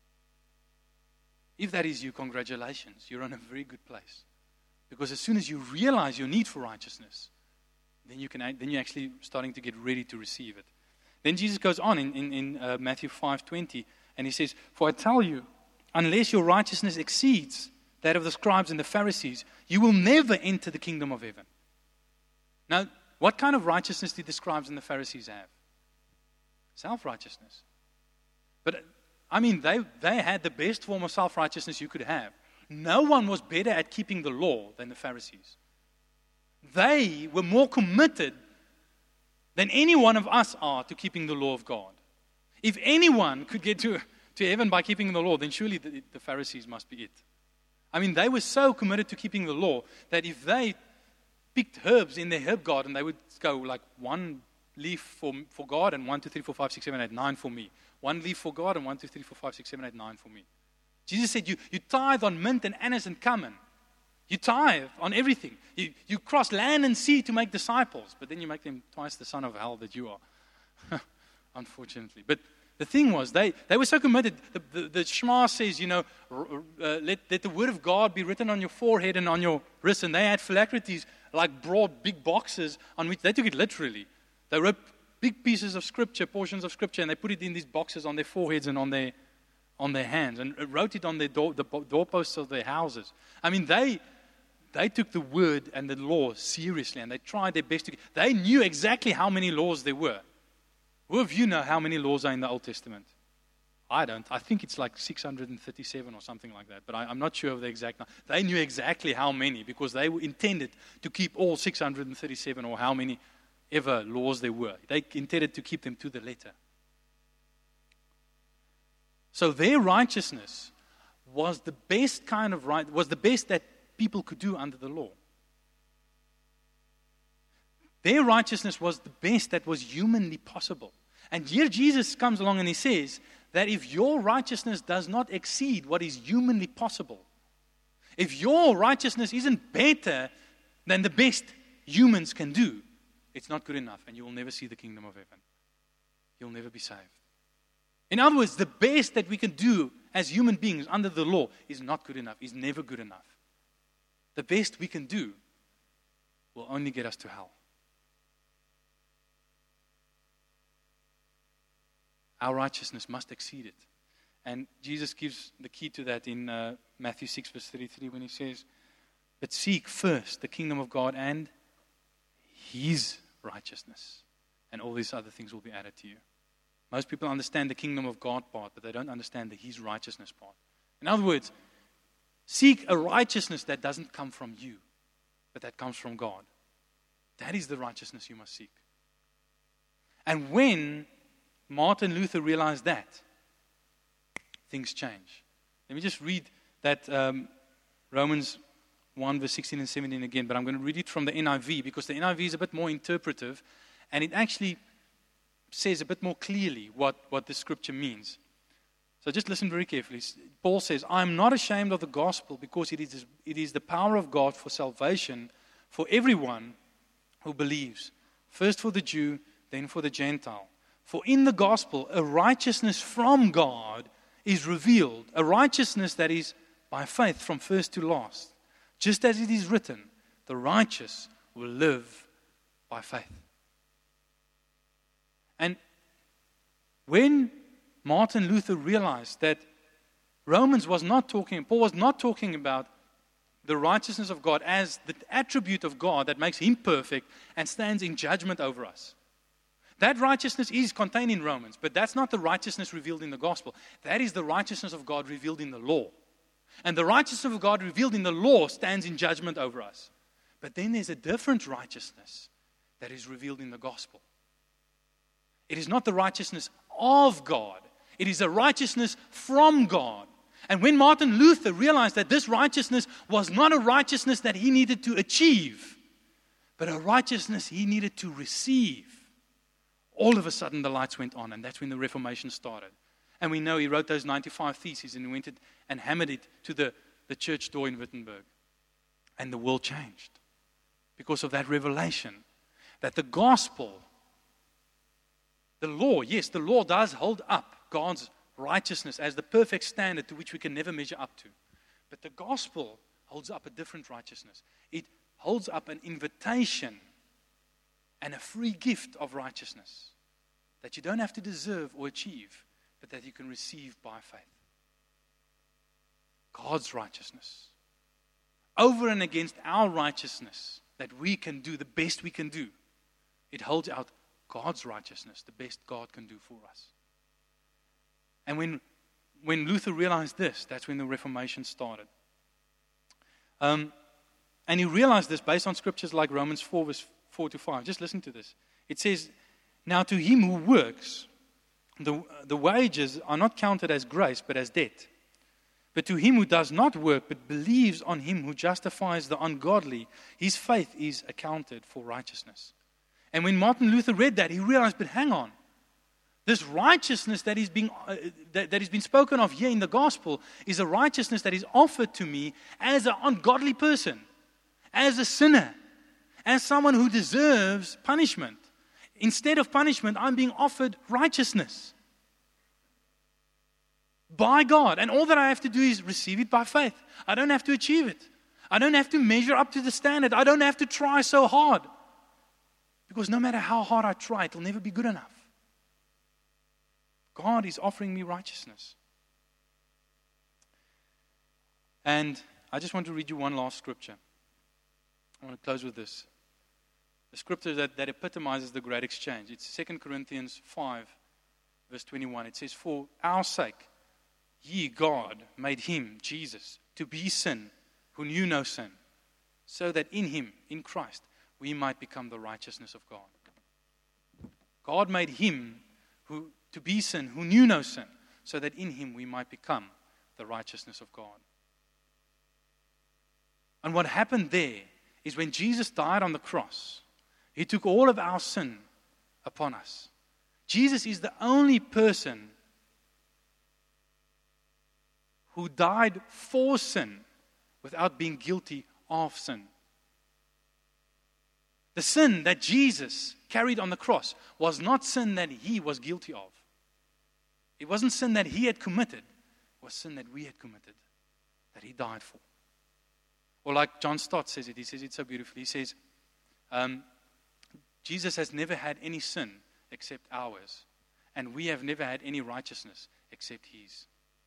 If that is you, congratulations. You're in a very good place. Because as soon as you realize your need for righteousness, then you're actually starting to get ready to receive it. Then Jesus goes on in Matthew 5:20, and he says, "For I tell you, unless your righteousness exceeds that of the scribes and the Pharisees, you will never enter the kingdom of heaven." Now, what kind of righteousness did the scribes and the Pharisees have? Self-righteousness. But, I mean, they had the best form of self-righteousness you could have. No one was better at keeping the law than the Pharisees. They were more committed than any one of us are to keeping the law of God. If anyone could get to heaven by keeping the law, then surely the Pharisees must be it. I mean, they were so committed to keeping the law that if they picked herbs in their herb garden, they would go like 1 leaf for God and 1, 2, 3, 4, 5, 6, 7, 8, 9 for me. 1 leaf for God and 1, 2, 3, 4, 5, 6, 7, 8, 9 for me. Jesus said, you tithe on mint and anise and cumin. You tithe on everything. You cross land and sea to make disciples, but then you make them twice the son of hell that you are. Unfortunately. But the thing was, they were so committed. The Shema says, let the word of God be written on your forehead and on your wrist. And they had phylacteries, like broad, big boxes on which they took it literally. They wrote big pieces of scripture, portions of scripture, and they put it in these boxes on their foreheads and on their hands, and wrote it on the doorposts of their houses. I mean, they took the word and the law seriously, and they tried their best to. They knew exactly how many laws there were. Who of you know how many laws are in the Old Testament? I don't. I think it's like 637 or something like that, but I'm not sure of the exact number. They knew exactly how many because they were intended to keep all 637 or how many ever laws there were. They intended to keep them to the letter. So their righteousness was the best kind of was the best that people could do under the law. Their righteousness was the best that was humanly possible. And here Jesus comes along and he says that if your righteousness does not exceed what is humanly possible, if your righteousness isn't better than the best humans can do, it's not good enough, and you will never see the kingdom of heaven. You'll never be saved. In other words, the best that we can do as human beings under the law is not good enough, is never good enough. The best we can do will only get us to hell. Our righteousness must exceed it. And Jesus gives the key to that in Matthew 6, verse 33, when he says, "But seek first the kingdom of God and His righteousness, and all these other things will be added to you." Most people understand the kingdom of God part, but they don't understand the His righteousness part. In other words, seek a righteousness that doesn't come from you, but that comes from God. That is the righteousness you must seek. And when Martin Luther realized that, things change. Let me just read that Romans 1, verse 16 and 17 again, but I'm going to read it from the NIV because the NIV is a bit more interpretive and it actually says a bit more clearly what the scripture means. So just listen very carefully. Paul says, "I am not ashamed of the gospel because it is the power of God for salvation for everyone who believes, first for the Jew, then for the Gentile. For in the gospel, a righteousness from God is revealed, a righteousness that is by faith from first to last. Just as it is written, the righteous will live by faith." And when Martin Luther realized that Paul was not talking about the righteousness of God as the attribute of God that makes Him perfect and stands in judgment over us. That righteousness is contained in Romans, but that's not the righteousness revealed in the gospel. That is the righteousness of God revealed in the law. And the righteousness of God revealed in the law stands in judgment over us. But then there's a different righteousness that is revealed in the gospel. It is not the righteousness of God. It is a righteousness from God. And when Martin Luther realized that this righteousness was not a righteousness that he needed to achieve, but a righteousness he needed to receive, all of a sudden the lights went on, and that's when the Reformation started. And we know he wrote those 95 Theses and he went and hammered it to the church door in Wittenberg. And the world changed because of that revelation that the gospel, the law, yes, the law does hold up God's righteousness as the perfect standard to which we can never measure up to. But the gospel holds up a different righteousness. It holds up an invitation and a free gift of righteousness that you don't have to deserve or achieve, but that you can receive by faith. God's righteousness. Over and against our righteousness that we can do, the best we can do. It holds out God's righteousness, the best God can do for us. And when Luther realized this, that's when the Reformation started. And he realized this based on scriptures like Romans 4, verse 4 to 5. Just listen to this. It says, "Now to him who works, the wages are not counted as grace, but as debt. But to him who does not work, but believes on him who justifies the ungodly, his faith is accounted for righteousness." And when Martin Luther read that, he realized, but hang on. This righteousness that is being spoken of here in the gospel is a righteousness that is offered to me as an ungodly person, as a sinner, as someone who deserves punishment. Instead of punishment, I'm being offered righteousness by God. And all that I have to do is receive it by faith. I don't have to achieve it. I don't have to measure up to the standard. I don't have to try so hard. Because no matter how hard I try, it will never be good enough. God is offering me righteousness. And I just want to read you one last scripture. I want to close with this. The scripture that epitomizes the great exchange. It's 2 Corinthians 5, verse 21. It says, "For our sake, ye, God, made him, Jesus, to be sin, who knew no sin, so that in him, in Christ, we might become the righteousness of God." God made him to be sin, who knew no sin, so that in him we might become the righteousness of God. And what happened there is when Jesus died on the cross, He took all of our sin upon us. Jesus is the only person who died for sin without being guilty of sin. The sin that Jesus carried on the cross was not sin that he was guilty of. It wasn't sin that he had committed. It was sin that we had committed, that he died for. Or like John Stott says it, he says it so beautifully. He says, Jesus has never had any sin except ours, and we have never had any righteousness except his.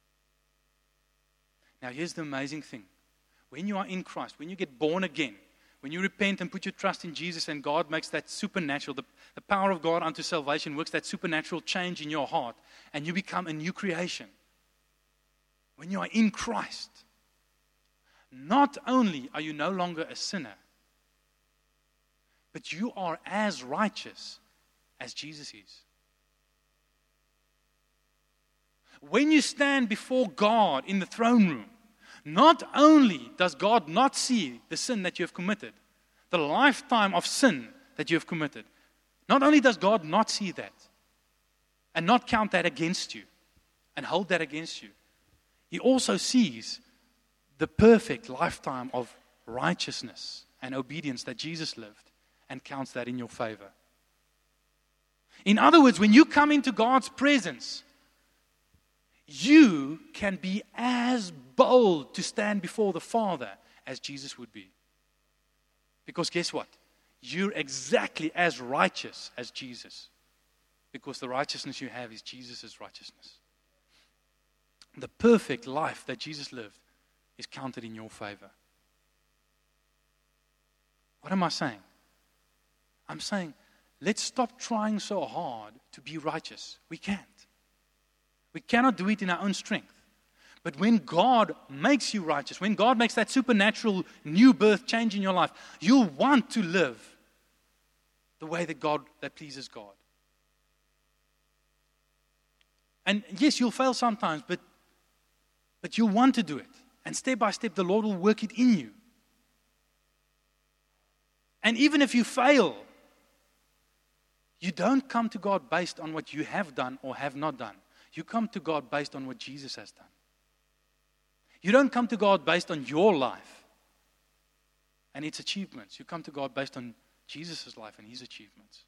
Now here's the amazing thing. When you are in Christ, when you get born again, when you repent and put your trust in Jesus and God makes that supernatural, the power of God unto salvation works that supernatural change in your heart and you become a new creation. When you are in Christ, not only are you no longer a sinner, but you are as righteous as Jesus is. When you stand before God in the throne room, not only does God not see the sin that you have committed, the lifetime of sin that you have committed, not only does God not see that and not count that against you and hold that against you, He also sees the perfect lifetime of righteousness and obedience that Jesus lived and counts that in your favor. In other words, when you come into God's presence, you can be as bold to stand before the Father as Jesus would be. Because guess what? You're exactly as righteous as Jesus. Because the righteousness you have is Jesus' righteousness. The perfect life that Jesus lived is counted in your favor. What am I saying? I'm saying, let's stop trying so hard to be righteous. We can't. We cannot do it in our own strength. But when God makes you righteous, when God makes that supernatural new birth change in your life, you'll want to live the way that pleases God. And yes, you'll fail sometimes, but you'll want to do it. And step by step, the Lord will work it in you. And even if you fail, you don't come to God based on what you have done or have not done. You come to God based on what Jesus has done. You don't come to God based on your life and its achievements. You come to God based on Jesus' life and His achievements.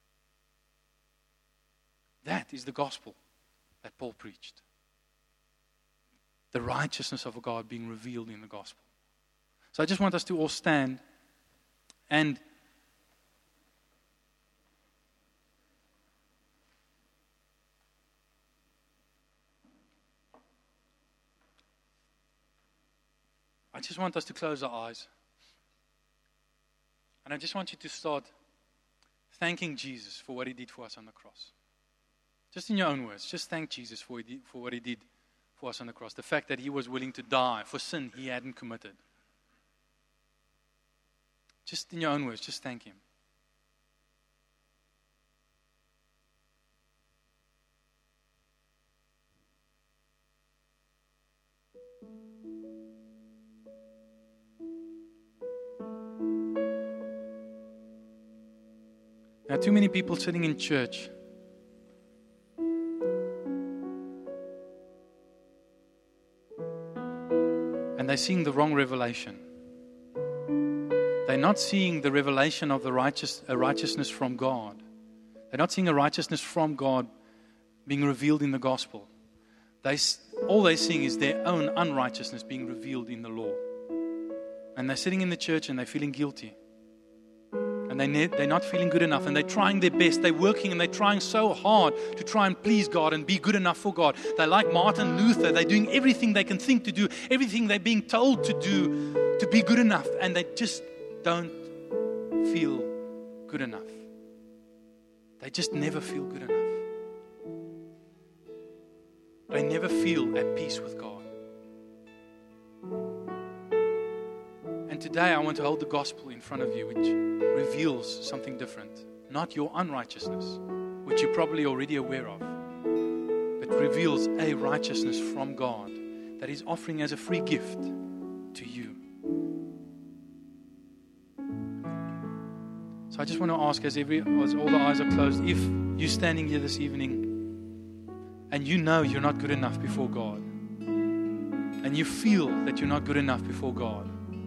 That is the gospel that Paul preached. The righteousness of God being revealed in the gospel. So I just want us to all stand and I just want us to close our eyes. And I just want you to start thanking Jesus for what He did for us on the cross. Just in your own words, just thank Jesus for what He did for us on the cross. The fact that He was willing to die for sin He hadn't committed. Just in your own words, just thank Him. There are too many people sitting in church and they're seeing the wrong revelation. They're not seeing the revelation of a righteousness from God. They're not seeing a righteousness from God being revealed in the gospel. All they're seeing is their own unrighteousness being revealed in the law. And they're sitting in the church and they're feeling guilty. And they're not feeling good enough, and they're trying their best. They're working and they're trying so hard to try and please God and be good enough for God. They're like Martin Luther. They're doing everything they can think to do, everything they're being told to do to be good enough, and they just don't feel good enough. They just never feel good enough. They never feel at peace with God. And today I want to hold the gospel in front of you, which reveals something different. Not your unrighteousness, which you're probably already aware of, but reveals a righteousness from God that He's offering as a free gift to you. So I just want to ask, as all the eyes are closed, if you're standing here this evening and you know you're not good enough before God, and you feel that you're not good enough before God,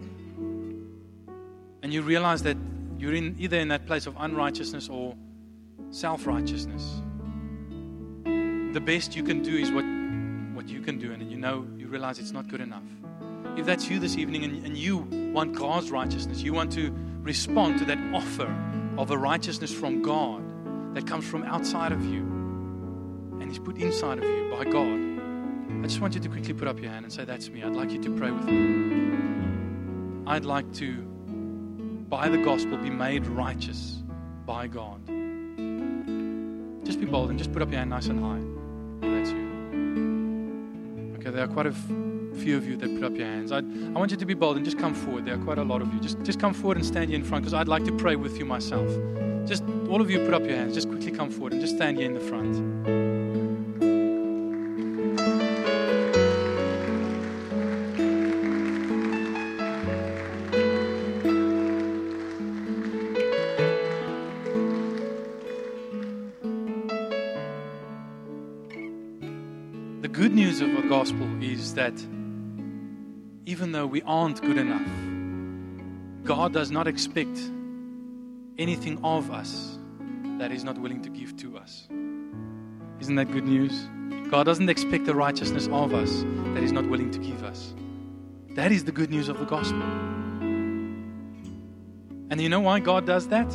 and you realize that you're either in that place of unrighteousness or self-righteousness, the best you can do is what you can do, and you realize it's not good enough. If that's you this evening and you want God's righteousness, you want to respond to that offer of a righteousness from God that comes from outside of you and is put inside of you by God, I just want you to quickly put up your hand and say, that's me. I'd like you to pray with me. I'd like to, by the gospel, be made righteous by God. Just be bold and just put up your hand nice and high. That's you. Okay, there are quite a few of you that put up your hands. I want you to be bold and just come forward. There are quite a lot of you. Just come forward and stand here in front, because I'd like to pray with you myself. Just all of you put up your hands. Just quickly come forward and just stand here in the front. The good news of the gospel is that even though we aren't good enough, God does not expect anything of us that He's not willing to give to us. Isn't that good news? God doesn't expect the righteousness of us that He's not willing to give us. That is the good news of the gospel. And you know why God does that?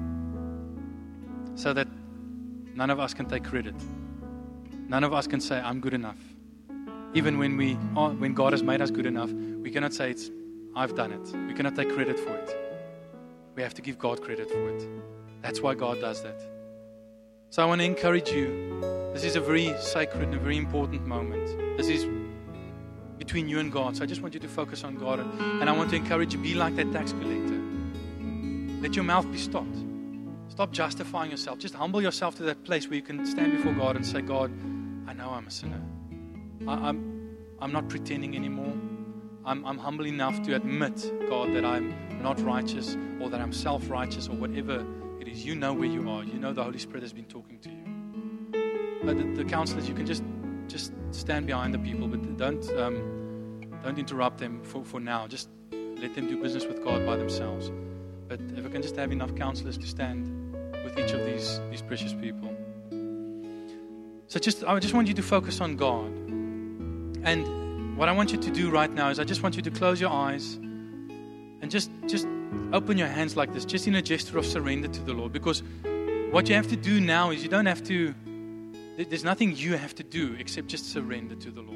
So that none of us can take credit. None of us can say, I'm good enough. Even when God has made us good enough, we cannot say, I've done it. We cannot take credit for it. We have to give God credit for it. That's why God does that. So I want to encourage you. This is a very sacred and a very important moment. This is between you and God. So I just want you to focus on God. And I want to encourage you, be like that tax collector. Let your mouth be stopped. Stop justifying yourself. Just humble yourself to that place where you can stand before God and say, God, I know I'm a sinner. I'm not pretending anymore. I'm humble enough to admit, God, that I'm not righteous or that I'm self-righteous or whatever it is. You know where you are. You know the Holy Spirit has been talking to you. But the counselors, you can just stand behind the people, but don't interrupt them for now. Just let them do business with God by themselves. But if I can just have enough counselors to stand with each of these precious people. So I just want you to focus on God. And what I want you to do right now is I just want you to close your eyes and just open your hands like this, just in a gesture of surrender to the Lord. Because what you have to do now is you don't have to, there's nothing you have to do except just surrender to the Lord.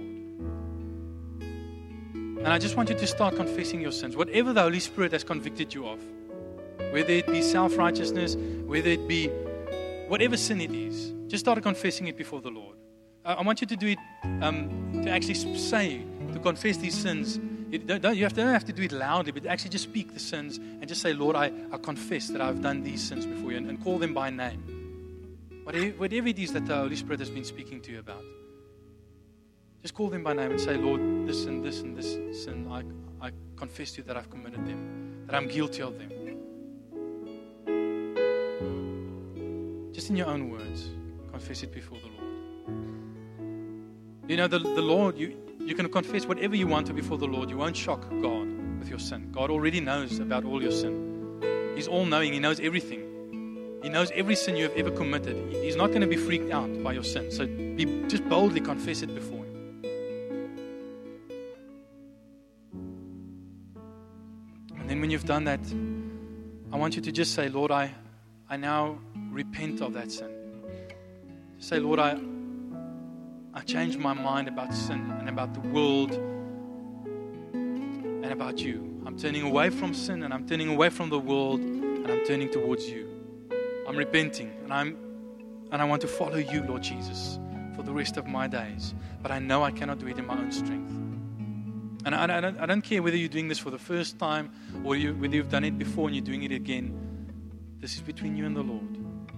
And I just want you to start confessing your sins, whatever the Holy Spirit has convicted you of. Whether it be self-righteousness, whether it be whatever sin it is, just start confessing it before the Lord. I want you to do it, to actually say, to confess these sins. You don't have to do it loudly, but actually just speak the sins and just say, Lord, I confess that I've done these sins before you, and call them by name. Whatever it is that the Holy Spirit has been speaking to you about, just call them by name and say, Lord, this and this and this sin, I confess to you that I've committed them, that I'm guilty of them. Just in your own words, confess it before the Lord. You know, the Lord, you can confess whatever you want to before the Lord. You won't shock God with your sin. God already knows about all your sin. He's all-knowing. He knows everything. He knows every sin you have ever committed. He's not going to be freaked out by your sin. So just boldly confess it before Him. And then when you've done that, I want you to just say, Lord, I now repent of that sin. Just say, Lord, I changed my mind about sin and about the world and about you. I'm turning away from sin and I'm turning away from the world and I'm turning towards you. I'm repenting and I want to follow you, Lord Jesus, for the rest of my days. But I know I cannot do it in my own strength. And I don't care whether you're doing this for the first time or whether you've done it before and you're doing it again. This is between you and the Lord.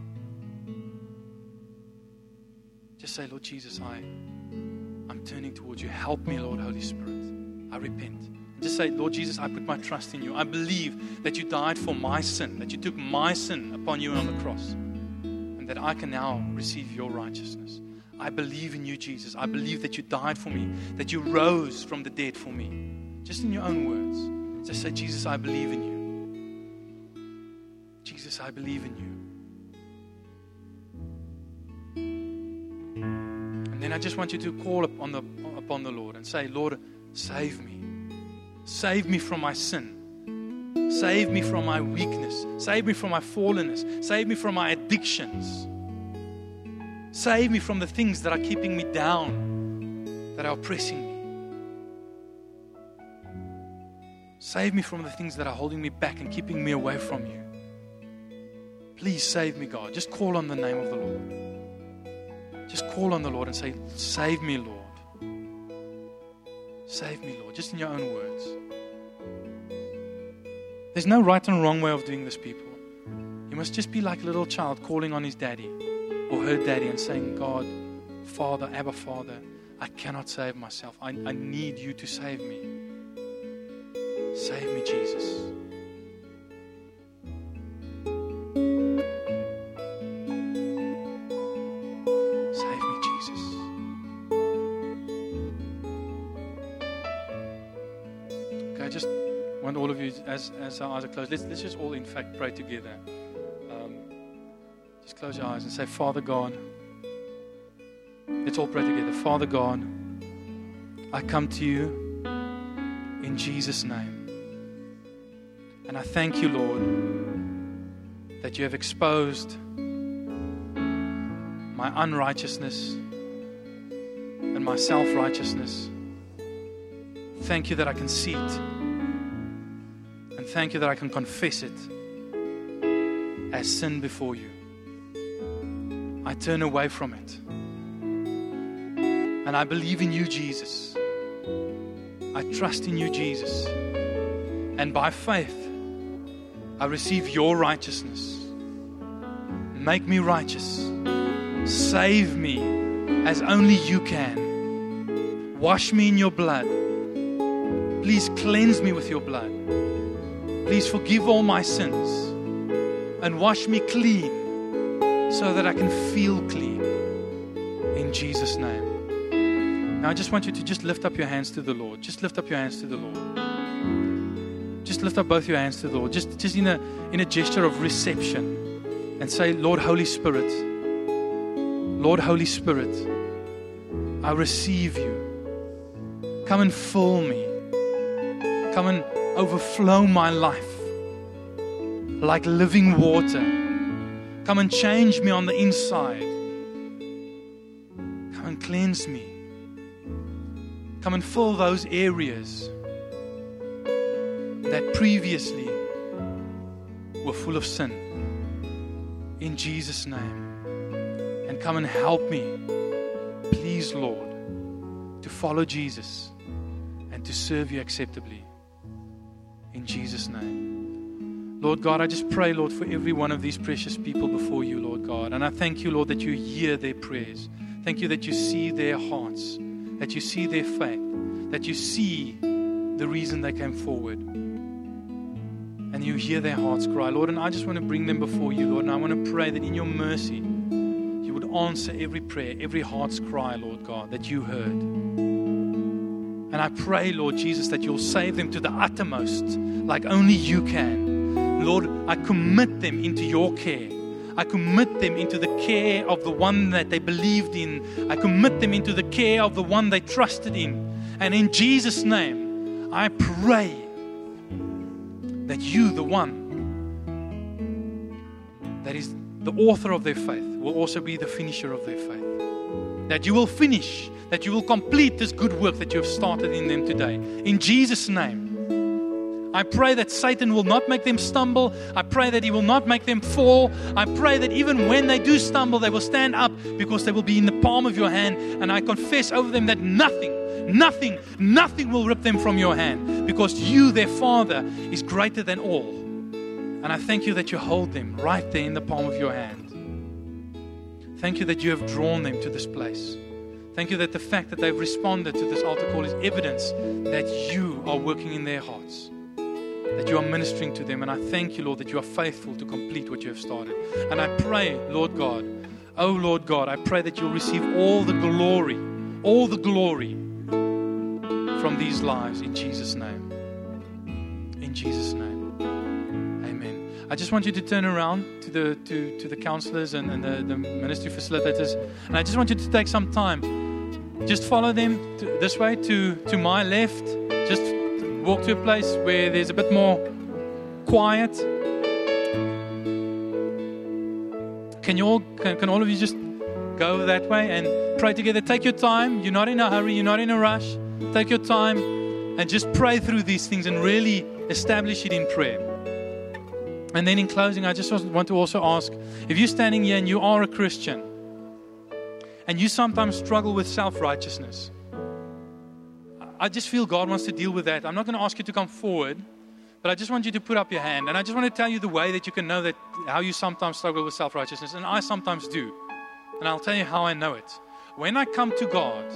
Just say, Lord Jesus, I'm turning towards you. Help me, Lord, Holy Spirit. I repent. Just say, Lord Jesus, I put my trust in you. I believe that you died for my sin, that you took my sin upon you on the cross, and that I can now receive your righteousness. I believe in you, Jesus. I believe that you died for me, that you rose from the dead for me. Just in your own words. Just say, Jesus, I believe in you. Jesus, I believe in you. And then I just want you to call upon the Lord and say, Lord, save me. Save me from my sin. Save me from my weakness. Save me from my fallenness. Save me from my addictions. Save me from the things that are keeping me down, that are oppressing me. Save me from the things that are holding me back and keeping me away from you. Please save me, God. Just call on the name of the Lord. Just call on the Lord and say, save me, Lord. Save me, Lord. Just in your own words. There's no right and wrong way of doing this, people. You must just be like a little child calling on his daddy or her daddy and saying, God, Father, Abba, Father, I cannot save myself. I need you to save me. Save me, Jesus. Save me, Jesus. Okay, I just want all of you, as our eyes are closed, let's just all, in fact, pray together. Just close your eyes and say, Father God, let's all pray together. Father God, I come to you in Jesus' name. And I thank you, Lord, that you have exposed my unrighteousness and my self-righteousness. Thank you that I can see it. And thank you that I can confess it as sin before you. I turn away from it. And I believe in you, Jesus. I trust in you, Jesus. And by faith, I receive your righteousness. Make me righteous. Save me as only you can. Wash me in your blood. Please cleanse me with your blood. Please forgive all my sins and wash me clean so that I can feel clean. In Jesus' name. Now I just want you to just lift up your hands to the Lord. Just lift up your hands to the Lord. Just lift up both your hands to the Lord. Just in a gesture of reception. And say, Lord Holy Spirit, Lord Holy Spirit, I receive you. Come and fill me. Come and overflow my life like living water. Come and change me on the inside. Come and cleanse me. Come and fill those areas that previously were full of sin. In Jesus' name. And come and help me, please, Lord, to follow Jesus and to serve you acceptably. In Jesus' name. Lord God, I just pray, Lord, for every one of these precious people before you, Lord God. And I thank you, Lord, that you hear their prayers. Thank you that you see their hearts, that you see their faith, that you see the reason they came forward. And you hear their hearts cry, Lord. And I just want to bring them before you, Lord. And I want to pray that in your mercy, you would answer every prayer, every heart's cry, Lord God, that you heard. And I pray, Lord Jesus, that you'll save them to the uttermost, like only you can. Lord, I commit them into your care. I commit them into the care of the one that they believed in. I commit them into the care of the one they trusted in. And in Jesus' name, I pray that you, the one that is the author of their faith, will also be the finisher of their faith. That you will finish, that you will complete this good work that you have started in them today. In Jesus' name, I pray that Satan will not make them stumble. I pray that he will not make them fall. I pray that even when they do stumble, they will stand up because they will be in the palm of your hand. And I confess over them that nothing will rip them from your hand, because you, their Father, is greater than all. And I thank you that you hold them right there in the palm of your hand. Thank you that you have drawn them to this place. Thank you that the fact that they've responded to this altar call is evidence that you are working in their hearts, that you are ministering to them. And I thank you, Lord, that you are faithful to complete what you have started. And I pray, Lord God, Oh Lord God, I pray that you'll receive all the glory from these lives in Jesus' name. In Jesus' name. Amen. I just want you to turn around to the counselors and the ministry facilitators, and I just want you to take some time. Just follow them this way to my left. Just walk to a place where there's a bit more quiet. Can all of you just go that way and pray together? Take your time. You're not in a hurry. You're not in a rush. Take your time and just pray through these things and really establish it in prayer. And then in closing, I just want to also ask, if you're standing here and you are a Christian and you sometimes struggle with self-righteousness, I just feel God wants to deal with that. I'm not going to ask you to come forward, but I just want you to put up your hand. And I just want to tell you the way that you can know that how you sometimes struggle with self-righteousness. And I sometimes do. And I'll tell you how I know it. When I come to God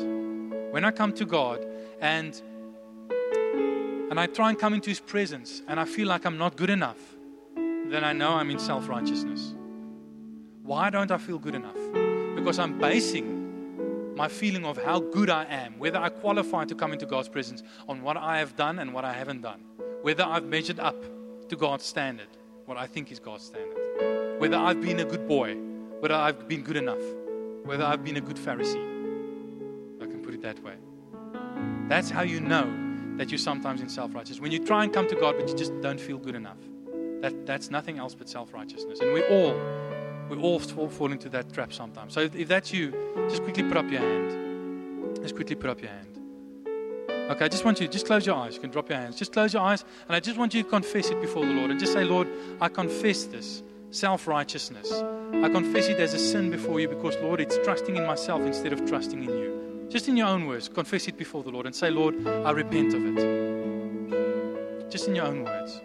and I try and come into His presence and I feel like I'm not good enough, then I know I'm in self-righteousness. Why don't I feel good enough? Because I'm basing my feeling of how good I am, whether I qualify to come into God's presence, on what I have done and what I haven't done. Whether I've measured up to God's standard, what I think is God's standard. Whether I've been a good boy, whether I've been good enough, whether I've been a good Pharisee. I can put it that way. That's how you know that you're sometimes in self-righteousness. When you try and come to God, but you just don't feel good enough. That's nothing else but self-righteousness. And we all fall into that trap sometimes. So if that's you, just quickly put up your hand. Just quickly put up your hand. Okay, I just want you to just close your eyes. You can drop your hands. Just close your eyes. And I just want you to confess it before the Lord. And just say, Lord, I confess this self-righteousness. I confess it as a sin before you because, Lord, it's trusting in myself instead of trusting in you. Just in your own words, confess it before the Lord and say, Lord, I repent of it. Just in your own words.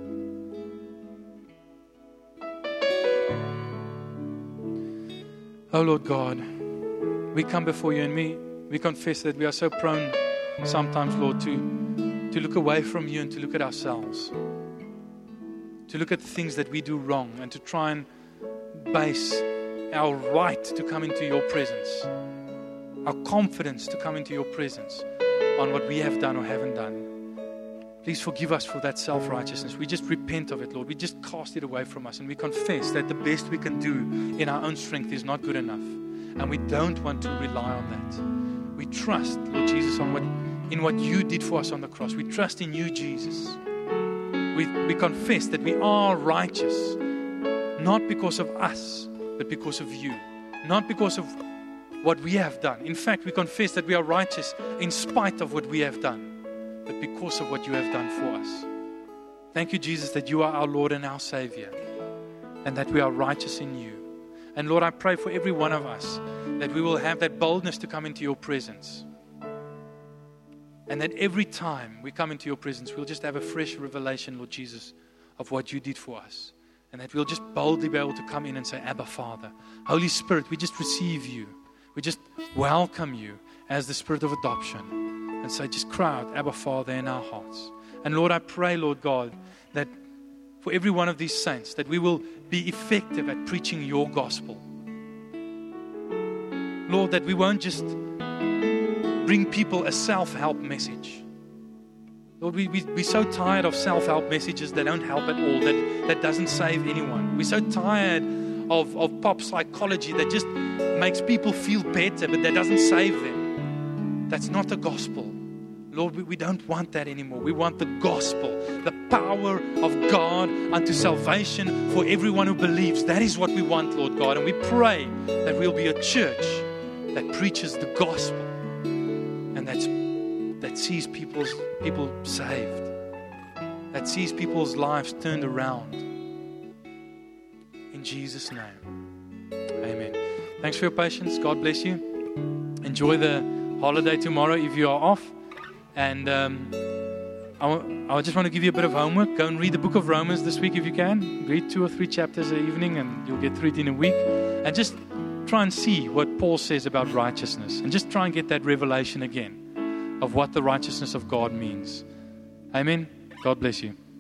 Oh, Lord God, we come before you and we confess that we are so prone sometimes, Lord, to look away from you and to look at ourselves. To look at the things that we do wrong and to try and base our right to come into your presence, our confidence to come into your presence on what we have done or haven't done. Please forgive us for that self-righteousness. We just repent of it, Lord. We just cast it away from us and we confess that the best we can do in our own strength is not good enough. And we don't want to rely on that. We trust, Lord Jesus, in what you did for us on the cross. We trust in you, Jesus. We confess that we are righteous, not because of us, but because of you. Not because of what we have done. In fact, we confess that we are righteous in spite of what we have done, but because of what you have done for us. Thank you, Jesus, that you are our Lord and our Savior, and that we are righteous in you. And Lord, I pray for every one of us that we will have that boldness to come into your presence. And that every time we come into your presence, we'll just have a fresh revelation, Lord Jesus, of what you did for us. And that we'll just boldly be able to come in and say, Abba, Father. Holy Spirit, we just receive you. We just welcome you as the Spirit of adoption. And say, just cry out, Abba, Father, in our hearts. And Lord, I pray, Lord God, that for every one of these saints, that we will be effective at preaching your gospel. Lord, that we won't just bring people a self-help message. Lord, we're so tired of self-help messages that don't help at all, that doesn't save anyone. We're so tired of pop psychology that just makes people feel better, but that doesn't save them. That's not the gospel. Lord, we don't want that anymore. We want the gospel, the power of God unto salvation for everyone who believes. That is what we want, Lord God. And we pray that we'll be a church that preaches the gospel and that sees people saved, that sees people's lives turned around. In Jesus' name, amen. Thanks for your patience. God bless you. Enjoy the holiday tomorrow if you are off. And I just want to give you a bit of homework. Go and read the book of Romans this week if you can. Read 2 or 3 chapters an evening and you'll get through it in a week. And just try and see what Paul says about righteousness. And just try and get that revelation again of what the righteousness of God means. Amen. God bless you.